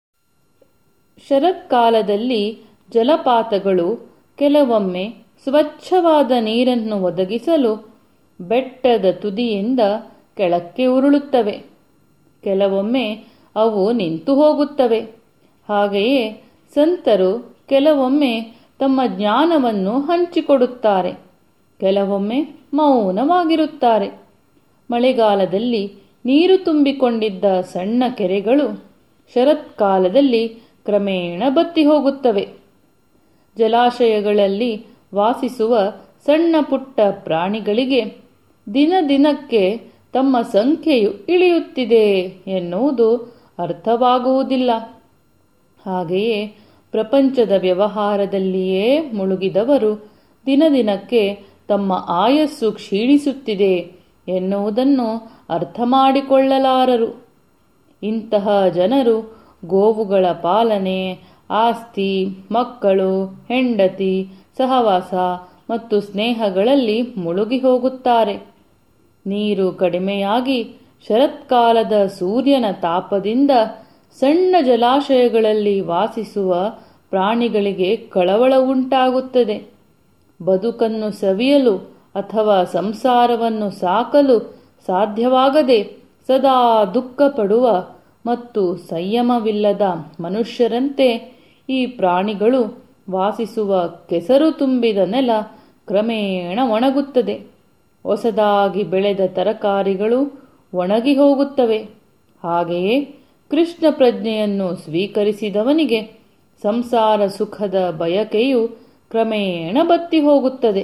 ಶರತ್ಕಾಲದಲ್ಲಿ ಜಲಪಾತಗಳು ಕೆಲವೊಮ್ಮೆ ಸ್ವಚ್ಛವಾದ ನೀರನ್ನು ಒದಗಿಸಲು ಬೆಟ್ಟದ ತುದಿಯಿಂದ ಕೆಳಕ್ಕೆ ಉರುಳುತ್ತವೆ. ಕೆಲವೊಮ್ಮೆ ಅವು ನಿಂತು ಹೋಗುತ್ತವೆ. ಹಾಗೆಯೇ ಸಂತರು ಕೆಲವೊಮ್ಮೆ ತಮ್ಮ ಜ್ಞಾನವನ್ನು ಹಂಚಿಕೊಡುತ್ತಾರೆ, ಕೆಲವೊಮ್ಮೆ ಮೌನವಾಗಿರುತ್ತಾರೆ. ಮಳೆಗಾಲದಲ್ಲಿ ನೀರು ತುಂಬಿಕೊಂಡಿದ್ದ ಸಣ್ಣ ಕೆರೆಗಳು ಶರತ್ಕಾಲದಲ್ಲಿ ಕ್ರಮೇಣ ಬತ್ತಿ ಹೋಗುತ್ತವೆ. ಜಲಾಶಯಗಳಲ್ಲಿ ವಾಸಿಸುವ ಸಣ್ಣ ಪುಟ್ಟ ಪ್ರಾಣಿಗಳಿಗೆ ದಿನ ದಿನಕ್ಕೆ ತಮ್ಮ ಸಂಖ್ಯೆಯು ಇಳಿಯುತ್ತಿದೆ ಎನ್ನುವುದು ಅರ್ಥವಾಗುವುದಿಲ್ಲ. ಹಾಗೆಯೇ ಪ್ರಪಂಚದ ವ್ಯವಹಾರದಲ್ಲಿಯೇ ಮುಳುಗಿದವರು ದಿನ ದಿನಕ್ಕೆ ತಮ್ಮ ಆಯಸ್ಸು ಕ್ಷೀಣಿಸುತ್ತಿದೆ ಎನ್ನುವುದನ್ನು ಅರ್ಥ ಮಾಡಿಕೊಳ್ಳಲಾರರು. ಇಂತಹ ಜನರು ಗೋವುಗಳ ಪಾಲನೆ, ಆಸ್ತಿ, ಮಕ್ಕಳು, ಹೆಂಡತಿ, ಸಹವಾಸ ಮತ್ತು ಸ್ನೇಹಗಳಲ್ಲಿ ಮುಳುಗಿ ಹೋಗುತ್ತಾರೆ. ನೀರು ಕಡಿಮೆಯಾಗಿ ಶರತ್ಕಾಲದ ಸೂರ್ಯನ ತಾಪದಿಂದ ಸಣ್ಣ ಜಲಾಶಯಗಳಲ್ಲಿ ವಾಸಿಸುವ ಪ್ರಾಣಿಗಳಿಗೆ ಕಳವಳ ಉಂಟಾಗುತ್ತದೆ. ಬದುಕನ್ನು ಸವಿಯಲು ಅಥವಾ ಸಂಸಾರವನ್ನು ಸಾಕಲು ಸಾಧ್ಯವಾಗದೆ ಸದಾ ದುಃಖ ಪಡುವ ಮತ್ತು ಸಂಯಮವಿಲ್ಲದ ಮನುಷ್ಯರಂತೆ ಈ ಪ್ರಾಣಿಗಳು ವಾಸಿಸುವ ಕೆಸರು ತುಂಬಿದ ನೆಲ ಕ್ರಮೇಣ ಒಣಗುತ್ತದೆ. ಹೊಸದಾಗಿ ಬೆಳೆದ ತರಕಾರಿಗಳು ಒಣಗಿ ಹೋಗುತ್ತವೆ. ಹಾಗೆಯೇ ಕೃಷ್ಣ ಪ್ರಜ್ಞೆಯನ್ನು ಸ್ವೀಕರಿಸಿದವನಿಗೆ ಸಂಸಾರ ಸುಖದ ಬಯಕೆಯು ಕ್ರಮೇಣ ಬತ್ತಿ ಹೋಗುತ್ತದೆ.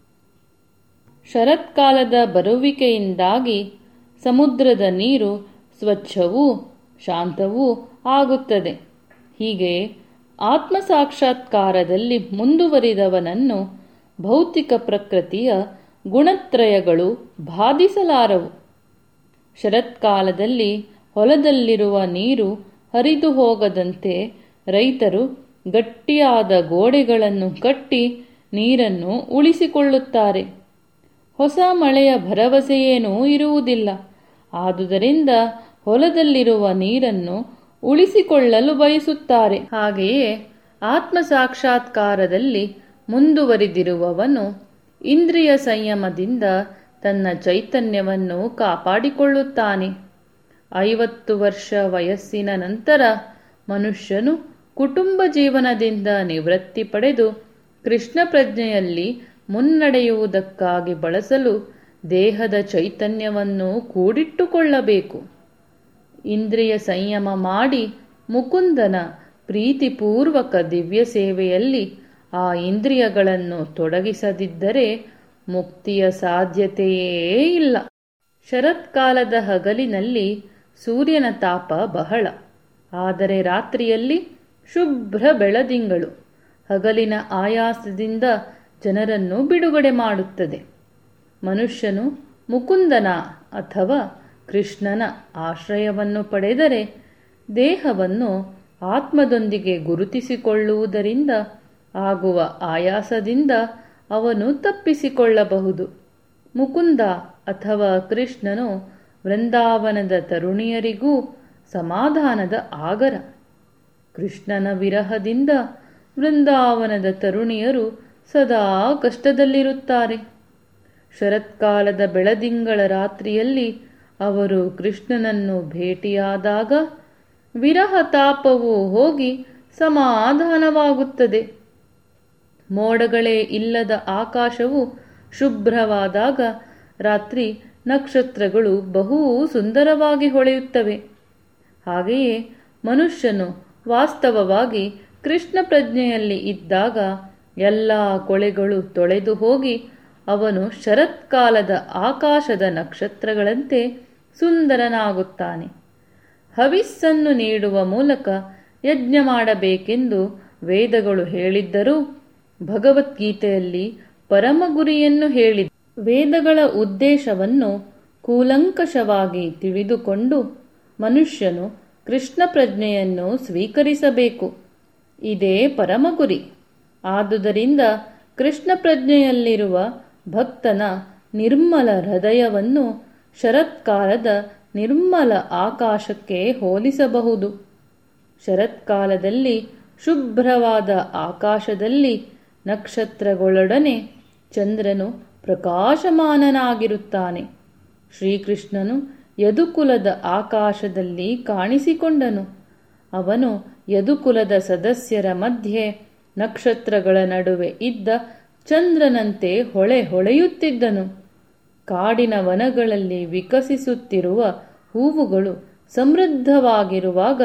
ಶರತ್ಕಾಲದ ಬರುವಿಕೆಯಿಂದಾಗಿ ಸಮುದ್ರದ ನೀರು ಸ್ವಚ್ಛವೂ ಶಾಂತವೂ ಆಗುತ್ತದೆ. ಹೀಗೆ ಆತ್ಮಸಾಕ್ಷಾತ್ಕಾರದಲ್ಲಿ ಮುಂದುವರಿದವನನ್ನು ಭೌತಿಕ ಪ್ರಕೃತಿಯ ಗುಣತ್ರಯಗಳು ಬಾಧಿಸಲಾರವು. ಶರತ್ಕಾಲದಲ್ಲಿ ಹೊಲದಲ್ಲಿರುವ ನೀರು ಹರಿದು ಹೋಗದಂತೆ ರೈತರು ಗಟ್ಟಿಯಾದ ಗೋಡೆಗಳನ್ನು ಕಟ್ಟಿ ನೀರನ್ನು ಉಳಿಸಿಕೊಳ್ಳುತ್ತಾರೆ. ಹೊಸ ಮಳೆಯ ಭರವಸೆಯೇನೂ ಇರುವುದಿಲ್ಲ. ಆದುದರಿಂದ ಹೊಲದಲ್ಲಿರುವ ನೀರನ್ನು ಉಳಿಸಿಕೊಳ್ಳಲು ಬಯಸುತ್ತಾರೆ. ಹಾಗೆಯೇ ಆತ್ಮಸಾಕ್ಷಾತ್ಕಾರದಲ್ಲಿ ಮುಂದುವರಿದಿರುವವನು ಇಂದ್ರಿಯ ಸಂಯಮದಿಂದ ತನ್ನ ಚೈತನ್ಯವನ್ನು ಕಾಪಾಡಿಕೊಳ್ಳುತ್ತಾನೆ. 50 ವರ್ಷ ವಯಸ್ಸಿನ ನಂತರ ಮನುಷ್ಯನು ಕುಟುಂಬ ಜೀವನದಿಂದ ನಿವೃತ್ತಿ ಪಡೆದು ಕೃಷ್ಣ ಪ್ರಜ್ಞೆಯಲ್ಲಿ ಮುನ್ನಡೆಯುವುದಕ್ಕಾಗಿ ಬಳಸಲು ದೇಹದ ಚೈತನ್ಯವನ್ನು ಕೂಡಿಟ್ಟುಕೊಳ್ಳಬೇಕು. ಇಂದ್ರಿಯ ಸಂಯಮ ಮಾಡಿ ಮುಕುಂದನ ಪ್ರೀತಿಪೂರ್ವಕ ದಿವ್ಯ ಸೇವೆಯಲ್ಲಿ ಆ ಇಂದ್ರಿಯಗಳನ್ನು ತೊಡಗಿಸದಿದ್ದರೆ ಮುಕ್ತಿಯ ಸಾಧ್ಯತೆಯೇ ಇಲ್ಲ. ಶರತ್ಕಾಲದ ಹಗಲಿನಲ್ಲಿ ಸೂರ್ಯನ ತಾಪ ಬಹಳ, ಆದರೆ ರಾತ್ರಿಯಲ್ಲಿ ಶುಭ್ರ ಬೆಳದಿಂಗಳು ಹಗಲಿನ ಆಯಾಸದಿಂದ ಜನರನ್ನು ಬಿಡುಗಡೆ ಮಾಡುತ್ತದೆ. ಮನುಷ್ಯನು ಮುಕುಂದನ ಅಥವಾ ಕೃಷ್ಣನ ಆಶ್ರಯವನ್ನು ಪಡೆದರೆ ದೇಹವನ್ನು ಆತ್ಮದೊಂದಿಗೆ ಗುರುತಿಸಿಕೊಳ್ಳುವುದರಿಂದ ಆಗುವ ಆಯಾಸದಿಂದ ಅವನು ತಪ್ಪಿಸಿಕೊಳ್ಳಬಹುದು. ಮುಕುಂದ ಅಥವಾ ಕೃಷ್ಣನು ವೃಂದಾವನದ ತರುಣಿಯರಿಗೂ ಸಮಾಧಾನದ ಆಗರ. ಕೃಷ್ಣನ ವಿರಹದಿಂದ ವೃಂದಾವನದ ತರುಣಿಯರು ಸದಾ ಕಷ್ಟದಲ್ಲಿರುತ್ತಾರೆ. ಶರತ್ಕಾಲದ ಬೆಳದಿಂಗಳ ರಾತ್ರಿಯಲ್ಲಿ ಅವರು ಕೃಷ್ಣನನ್ನು ಭೇಟಿಯಾದಾಗ ವಿರಹ ತಾಪವು ಹೋಗಿ ಸಮಾಧಾನವಾಗುತ್ತದೆ. ಮೋಡಗಳೇ ಇಲ್ಲದ ಆಕಾಶವು ಶುಭ್ರವಾದಾಗ ರಾತ್ರಿ ನಕ್ಷತ್ರಗಳು ಬಹು ಸುಂದರವಾಗಿ ಹೊಳೆಯುತ್ತವೆ. ಹಾಗೆಯೇ ಮನುಷ್ಯನು ವಾಸ್ತವವಾಗಿ ಕೃಷ್ಣ ಪ್ರಜ್ಞೆಯಲ್ಲಿ ಇದ್ದಾಗ ಎಲ್ಲ ಕೊಳೆಗಳು ತೊಳೆದು ಹೋಗಿ ಅವನು ಶರತ್ಕಾಲದ ಆಕಾಶದ ನಕ್ಷತ್ರಗಳಂತೆ ಸುಂದರನಾಗುತ್ತಾನೆ. ಹವಿಸ್ಸನ್ನು ನೀಡುವ ಮೂಲಕ ಯಜ್ಞ ಮಾಡಬೇಕೆಂದು ವೇದಗಳು ಹೇಳಿದ್ದರೂ ಭಗವದ್ಗೀತೆಯಲ್ಲಿ ಪರಮಗುರಿಯನ್ನು ಹೇಳಿದೆ. ವೇದಗಳ ಉದ್ದೇಶವನ್ನು ಕೂಲಂಕಷವಾಗಿ ತಿಳಿದುಕೊಂಡು ಮನುಷ್ಯನು ಕೃಷ್ಣ ಪ್ರಜ್ಞೆಯನ್ನು ಸ್ವೀಕರಿಸಬೇಕು. ಇದೇ ಪರಮಗುರಿ. ಆದುದರಿಂದ ಕೃಷ್ಣ ಪ್ರಜ್ಞೆಯಲ್ಲಿರುವ ಭಕ್ತನ ನಿರ್ಮಲ ಹೃದಯವನ್ನು ಶರತ್ಕಾಲದ ನಿರ್ಮಲ ಆಕಾಶಕ್ಕೆ ಹೋಲಿಸಬಹುದು. ಶರತ್ಕಾಲದಲ್ಲಿ ಶುಭ್ರವಾದ ಆಕಾಶದಲ್ಲಿ ನಕ್ಷತ್ರಗಳೊಡನೆ ಚಂದ್ರನು ಪ್ರಕಾಶಮಾನನಾಗಿರುತ್ತಾನೆ. ಶ್ರೀಕೃಷ್ಣನು ಯದುಕುಲದ ಆಕಾಶದಲ್ಲಿ ಕಾಣಿಸಿಕೊಂಡನು. ಅವನು ಯದುಕುಲದ ಸದಸ್ಯರ ಮಧ್ಯೆ ನಕ್ಷತ್ರಗಳ ನಡುವೆ ಇದ್ದ ಚಂದ್ರನಂತೆ ಹೊಳೆಯುತ್ತಿದ್ದನು. ಕಾಡಿನ ವನಗಳಲ್ಲಿ ವಿಕಸಿಸುತ್ತಿರುವ ಹೂವುಗಳು ಸಮೃದ್ಧವಾಗಿರುವಾಗ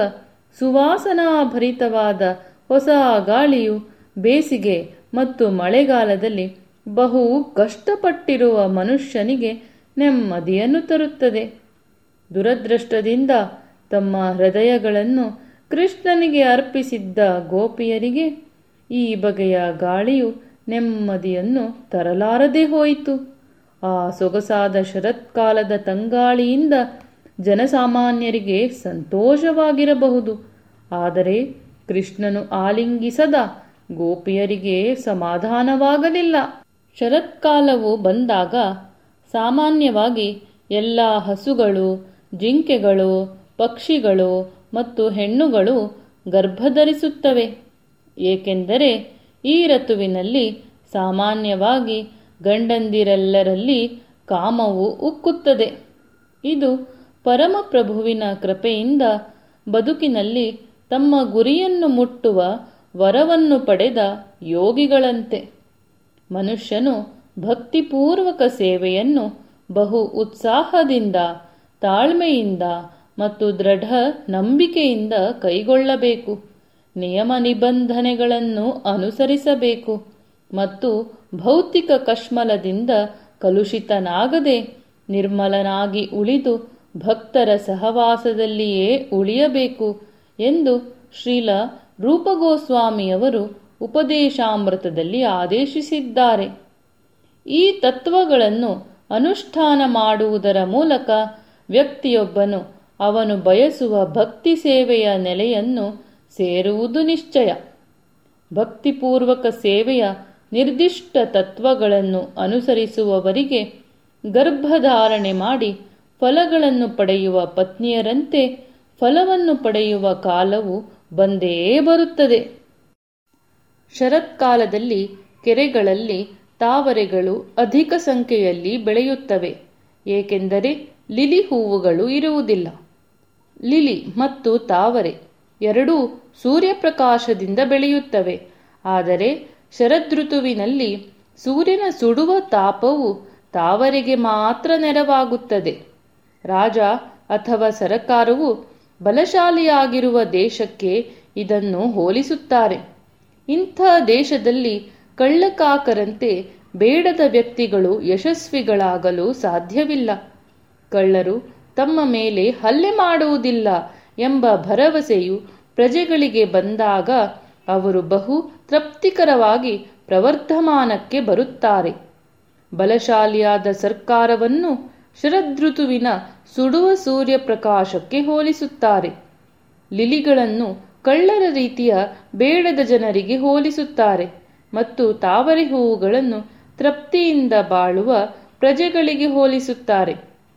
ಸುವಾಸನಾಭರಿತವಾದ ಹೊಸ ಗಾಳಿಯು ಬೇಸಿಗೆ ಮತ್ತು ಮಳೆಗಾಲದಲ್ಲಿ ಬಹು ಕಷ್ಟಪಟ್ಟಿರುವ ಮನುಷ್ಯನಿಗೆ ನೆಮ್ಮದಿಯನ್ನು ತರುತ್ತದೆ. ದುರದೃಷ್ಟದಿಂದ ತಮ್ಮ ಹೃದಯಗಳನ್ನು ಕೃಷ್ಣನಿಗೆ ಅರ್ಪಿಸಿದ್ದ ಗೋಪಿಯರಿಗೆ ಈ ಬಗೆಯ ಗಾಳಿಯು ನೆಮ್ಮದಿಯನ್ನು ತರಲಾರದೆ ಹೋಯಿತು. ಆ ಸೊಗಸಾದ ಶರತ್ಕಾಲದ ತಂಗಾಳಿಯಿಂದ ಜನಸಾಮಾನ್ಯರಿಗೆ ಸಂತೋಷವಾಗಿರಬಹುದು, ಆದರೆ ಕೃಷ್ಣನು ಆಲಿಂಗಿಸದ ಗೋಪಿಯರಿಗೆ ಸಮಾಧಾನವಾಗಲಿಲ್ಲ. ಶರತ್ಕಾಲವು ಬಂದಾಗ ಸಾಮಾನ್ಯವಾಗಿ ಎಲ್ಲ ಹಸುಗಳು, ಜಿಂಕೆಗಳು, ಪಕ್ಷಿಗಳು ಮತ್ತು ಹೆಣ್ಣುಗಳು ಗರ್ಭಧರಿಸುತ್ತವೆ. ಏಕೆಂದರೆ ಈ ಋತುವಿನಲ್ಲಿ ಸಾಮಾನ್ಯವಾಗಿ ಗಂಡಂದಿರೆಲ್ಲರಲ್ಲಿ ಕಾಮವು ಉಕ್ಕುತ್ತದೆ. ಇದು ಪರಮಪ್ರಭುವಿನ ಕೃಪೆಯಿಂದ ಬದುಕಿನಲ್ಲಿ ತಮ್ಮ ಗುರಿಯನ್ನು ಮುಟ್ಟುವ ವರವನ್ನು ಪಡೆದ ಯೋಗಿಗಳಂತೆ. ಮನುಷ್ಯನು ಭಕ್ತಿಪೂರ್ವಕ ಸೇವೆಯನ್ನು ಬಹು ಉತ್ಸಾಹದಿಂದ, ತಾಳ್ಮೆಯಿಂದ ಮತ್ತು ದೃಢ ನಂಬಿಕೆಯಿಂದ ಕೈಗೊಳ್ಳಬೇಕು. ನಿಯಮ ನಿಬಂಧನೆಗಳನ್ನು ಅನುಸರಿಸಬೇಕು ಮತ್ತು ಭೌತಿಕ ಕಶ್ಮಲದಿಂದ ಕಲುಷಿತನಾಗದೆ ನಿರ್ಮಲನಾಗಿ ಉಳಿದು ಭಕ್ತರ ಸಹವಾಸದಲ್ಲಿಯೇ ಉಳಿಯಬೇಕು ಎಂದು ಶ್ರೀಲ ರೂಪಗೋಸ್ವಾಮಿಯವರು ಉಪದೇಶಾಮೃತದಲ್ಲಿ ಆದೇಶಿಸಿದ್ದಾರೆ. ಈ ತತ್ವಗಳನ್ನು ಅನುಷ್ಠಾನ ಮಾಡುವುದರ ಮೂಲಕ ವ್ಯಕ್ತಿಯೊಬ್ಬನು ಅವನು ಬಯಸುವ ಭಕ್ತಿ ಸೇವೆಯ ನೆಲೆಯನ್ನು ಸೇರುವುದು ನಿಶ್ಚಯ. ಭಕ್ತಿಪೂರ್ವಕ ಸೇವೆಯ ನಿರ್ದಿಷ್ಟ ತತ್ವಗಳನ್ನು ಅನುಸರಿಸುವವರಿಗೆ ಗರ್ಭಧಾರಣೆ ಮಾಡಿ ಫಲಗಳನ್ನು ಪಡೆಯುವ ಪತ್ನಿಯರಂತೆ ಫಲವನ್ನು ಪಡೆಯುವ ಕಾಲವು ಬಂದೇ ಬರುತ್ತದೆ. ಶರತ್ಕಾಲದಲ್ಲಿ ಕೆರೆಗಳಲ್ಲಿ ತಾವರೆಗಳು ಅಧಿಕ ಸಂಖ್ಯೆಯಲ್ಲಿ ಬೆಳೆಯುತ್ತವೆ. ಏಕೆಂದರೆ ಲಿಲಿ ಹೂವುಗಳು ಇರುವುದಿಲ್ಲ. ಲಿಲಿ ಮತ್ತು ತಾವರೆ ಎರಡೂ ಸೂರ್ಯಪ್ರಕಾಶದಿಂದ ಬೆಳೆಯುತ್ತವೆ. ಆದರೆ ಶರದೃತುವಿನಲ್ಲಿ ಸೂರ್ಯನ ಸುಡುವ ತಾಪವು ತಾವರೆಗೆ ಮಾತ್ರ ನೆರವಾಗುತ್ತದೆ. ರಾಜ ಅಥವಾ ಸರಕಾರವು ಬಲಶಾಲಿಯಾಗಿರುವ ದೇಶಕ್ಕೆ ಇದನ್ನು ಹೋಲಿಸುತ್ತಾರೆ. ಇಂಥ ದೇಶದಲ್ಲಿ ಕಳ್ಳಕಾಕರಂತೆ ಬೇಡದ ವ್ಯಕ್ತಿಗಳು ಯಶಸ್ವಿಗಳಾಗಲು ಸಾಧ್ಯವಿಲ್ಲ. ಕಳ್ಳರು ತಮ್ಮ ಮೇಲೆ ಹಲ್ಲೆ ಮಾಡುವುದಿಲ್ಲ ಎಂಬ ಭರವಸೆಯು ಪ್ರಜೆಗಳಿಗೆ ಬಂದಾಗ ಅವರು ಬಹು ತೃಪ್ತಿಕರವಾಗಿ ಪ್ರವರ್ಧಮಾನಕ್ಕೆ ಬರುತ್ತಾರೆ. ಬಲಶಾಲಿಯಾದ ಸರ್ಕಾರವನ್ನು ಶರದೃತುವಿನ ಸುಡುವ ಸೂರ್ಯಪ್ರಕಾಶಕ್ಕೆ ಹೋಲಿಸುತ್ತಾರೆ. ಲಿಲಿಗಳನ್ನು ಕಳ್ಳರ ರೀತಿಯ ಬೇಡದ ಜನರಿಗೆ ಹೋಲಿಸುತ್ತಾರೆ ಮತ್ತು ತಾವರೆ ಹೂವುಗಳನ್ನು ತೃಪ್ತಿಯಿಂದ ಬಾಳುವ ಪ್ರಜೆಗಳಿಗೆ ಹೋಲಿಸುತ್ತಾರೆ.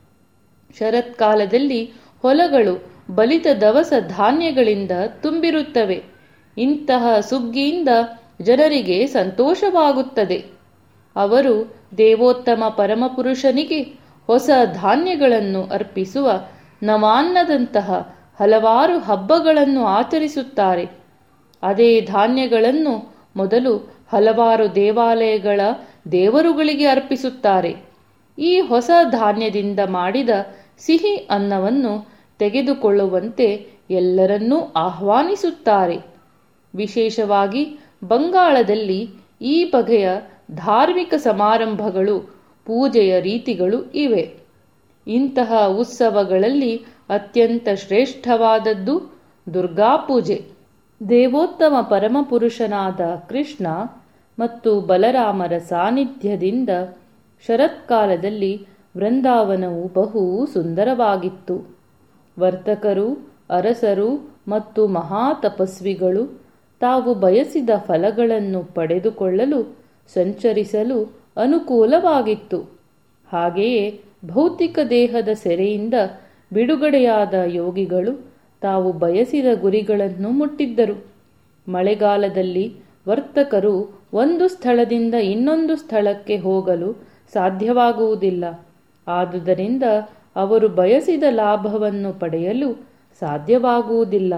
ಶರತ್ಕಾಲದಲ್ಲಿ ಹೊಲಗಳು ಬಲಿತ ದವಸ ಧಾನ್ಯಗಳಿಂದ ತುಂಬಿರುತ್ತವೆ. ಇಂತಹ ಸುಗ್ಗಿಯಿಂದ ಜನರಿಗೆ ಸಂತೋಷವಾಗುತ್ತದೆ. ಅವರು ದೇವೋತ್ತಮ ಪರಮಪುರುಷನಿಗೆ ಹೊಸ ಧಾನ್ಯಗಳನ್ನು ಅರ್ಪಿಸುವ ನವಾನ್ನದಂತಹ ಹಲವಾರು ಹಬ್ಬಗಳನ್ನು ಆಚರಿಸುತ್ತಾರೆ. ಅದೇ ಧಾನ್ಯಗಳನ್ನು ಮೊದಲು ಹಲವಾರು ದೇವಾಲಯಗಳ ದೇವರುಗಳಿಗೆ ಅರ್ಪಿಸುತ್ತಾರೆ. ಈ ಹೊಸ ಧಾನ್ಯದಿಂದ ಮಾಡಿದ ಸಿಹಿ ಅನ್ನವನ್ನು ತೆಗೆದುಕೊಳ್ಳುವಂತೆ ಎಲ್ಲರನ್ನೂ ಆಹ್ವಾನಿಸುತ್ತಾರೆ. ವಿಶೇಷವಾಗಿ ಬಂಗಾಳದಲ್ಲಿ ಈ ಬಗೆಯ ಧಾರ್ಮಿಕ ಸಮಾರಂಭಗಳು, ಪೂಜೆಯ ರೀತಿಗಳು ಇವೆ. ಇಂತಹ ಉತ್ಸವಗಳಲ್ಲಿ ಅತ್ಯಂತ ಶ್ರೇಷ್ಠವಾದದ್ದು ದುರ್ಗಾಪೂಜೆ. ದೇವೋತ್ತಮ ಪರಮಪುರುಷನಾದ ಕೃಷ್ಣ ಮತ್ತು ಬಲರಾಮರ ಸಾನ್ನಿಧ್ಯದಿಂದ ಶರತ್ಕಾಲದಲ್ಲಿ ವೃಂದಾವನವು ಬಹು ಸುಂದರವಾಗಿತ್ತು. ವರ್ತಕರು, ಅರಸರು ಮತ್ತು ಮಹಾತಪಸ್ವಿಗಳು ತಾವು ಬಯಸಿದ ಫಲಗಳನ್ನು ಪಡೆದುಕೊಳ್ಳಲು ಸಂಚರಿಸಲು ಅನುಕೂಲವಾಗಿತ್ತು. ಹಾಗೆಯೇ ಭೌತಿಕ ದೇಹದ ಸೆರೆಯಿಂದ ಬಿಡುಗಡೆಯಾದ ಯೋಗಿಗಳು ತಾವು ಬಯಸಿದ ಗುರಿಗಳನ್ನು ಮುಟ್ಟಿದ್ದರು. ಮಳೆಗಾಲದಲ್ಲಿ ವರ್ತಕರು ಒಂದು ಸ್ಥಳದಿಂದ ಇನ್ನೊಂದು ಸ್ಥಳಕ್ಕೆ ಹೋಗಲು ಸಾಧ್ಯವಾಗುವುದಿಲ್ಲ. ಆದುದರಿಂದ ಅವರು ಬಯಸಿದ ಲಾಭವನ್ನು ಪಡೆಯಲು ಸಾಧ್ಯವಾಗುವುದಿಲ್ಲ.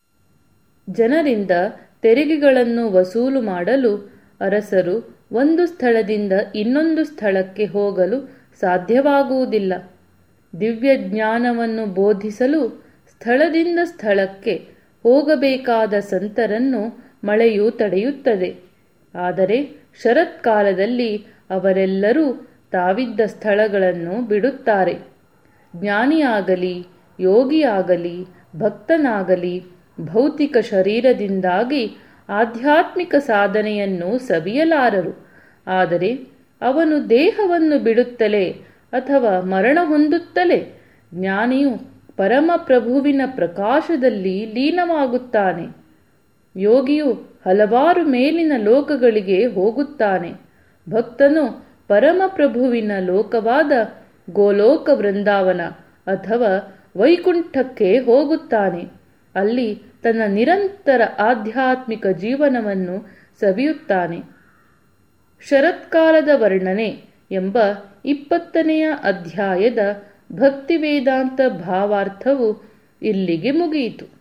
ಜನರಿಂದ ತೆರಿಗೆಗಳನ್ನು ವಸೂಲು ಮಾಡಲು ಅರಸರು ಒಂದು ಸ್ಥಳದಿಂದ ಇನ್ನೊಂದು ಸ್ಥಳಕ್ಕೆ ಹೋಗಲು ಸಾಧ್ಯವಾಗುವುದಿಲ್ಲ. ದಿವ್ಯ ಜ್ಞಾನವನ್ನು ಬೋಧಿಸಲು ಸ್ಥಳದಿಂದ ಸ್ಥಳಕ್ಕೆ ಹೋಗಬೇಕಾದ ಸಂತರನ್ನು ಮಳೆಯು ತಡೆಯುತ್ತದೆ. ಆದರೆ ಶರತ್ಕಾಲದಲ್ಲಿ ಅವರೆಲ್ಲರೂ ತಾವಿದ್ದ ಸ್ಥಳಗಳನ್ನು ಬಿಡುತ್ತಾರೆ. ಜ್ಞಾನಿಯಾಗಲಿ, ಯೋಗಿಯಾಗಲಿ, ಭಕ್ತನಾಗಲಿ ಭೌತಿಕ ಶರೀರದಿಂದಾಗಿ ಆಧ್ಯಾತ್ಮಿಕ ಸಾಧನೆಯನ್ನು ಸವಿಯಲಾರರು. ಆದರೆ ಅವನು ದೇಹವನ್ನು ಬಿಡುತ್ತಲೇ ಅಥವಾ ಮರಣ ಹೊಂದುತ್ತಲೇ ಜ್ಞಾನಿಯು ಪರಮಪ್ರಭುವಿನ ಪ್ರಕಾಶದಲ್ಲಿ ಲೀನವಾಗುತ್ತಾನೆ. ಯೋಗಿಯು ಹಲವಾರು ಮೇಲಿನ ಲೋಕಗಳಿಗೆ ಹೋಗುತ್ತಾನೆ. ಭಕ್ತನು ಪರಮಪ್ರಭುವಿನ ಲೋಕವಾದ ಗೋಲೋಕ ವೃಂದಾವನ ಅಥವಾ ವೈಕುಂಠಕ್ಕೆ ಹೋಗುತ್ತಾನೆ. ಅಲ್ಲಿ ತನ್ನ ನಿರಂತರ ಆಧ್ಯಾತ್ಮಿಕ ಜೀವನವನ್ನು ಸವಿಯುತ್ತಾನೆ. ಶರತ್ಕಾಲದ ವರ್ಣನೆ ಎಂಬ 20ನೇ ಅಧ್ಯಾಯದ ಭಕ್ತಿವೇದಾಂತ ಭಾವಾರ್ಥವು ಇಲ್ಲಿಗೆ ಮುಗಿಯಿತು.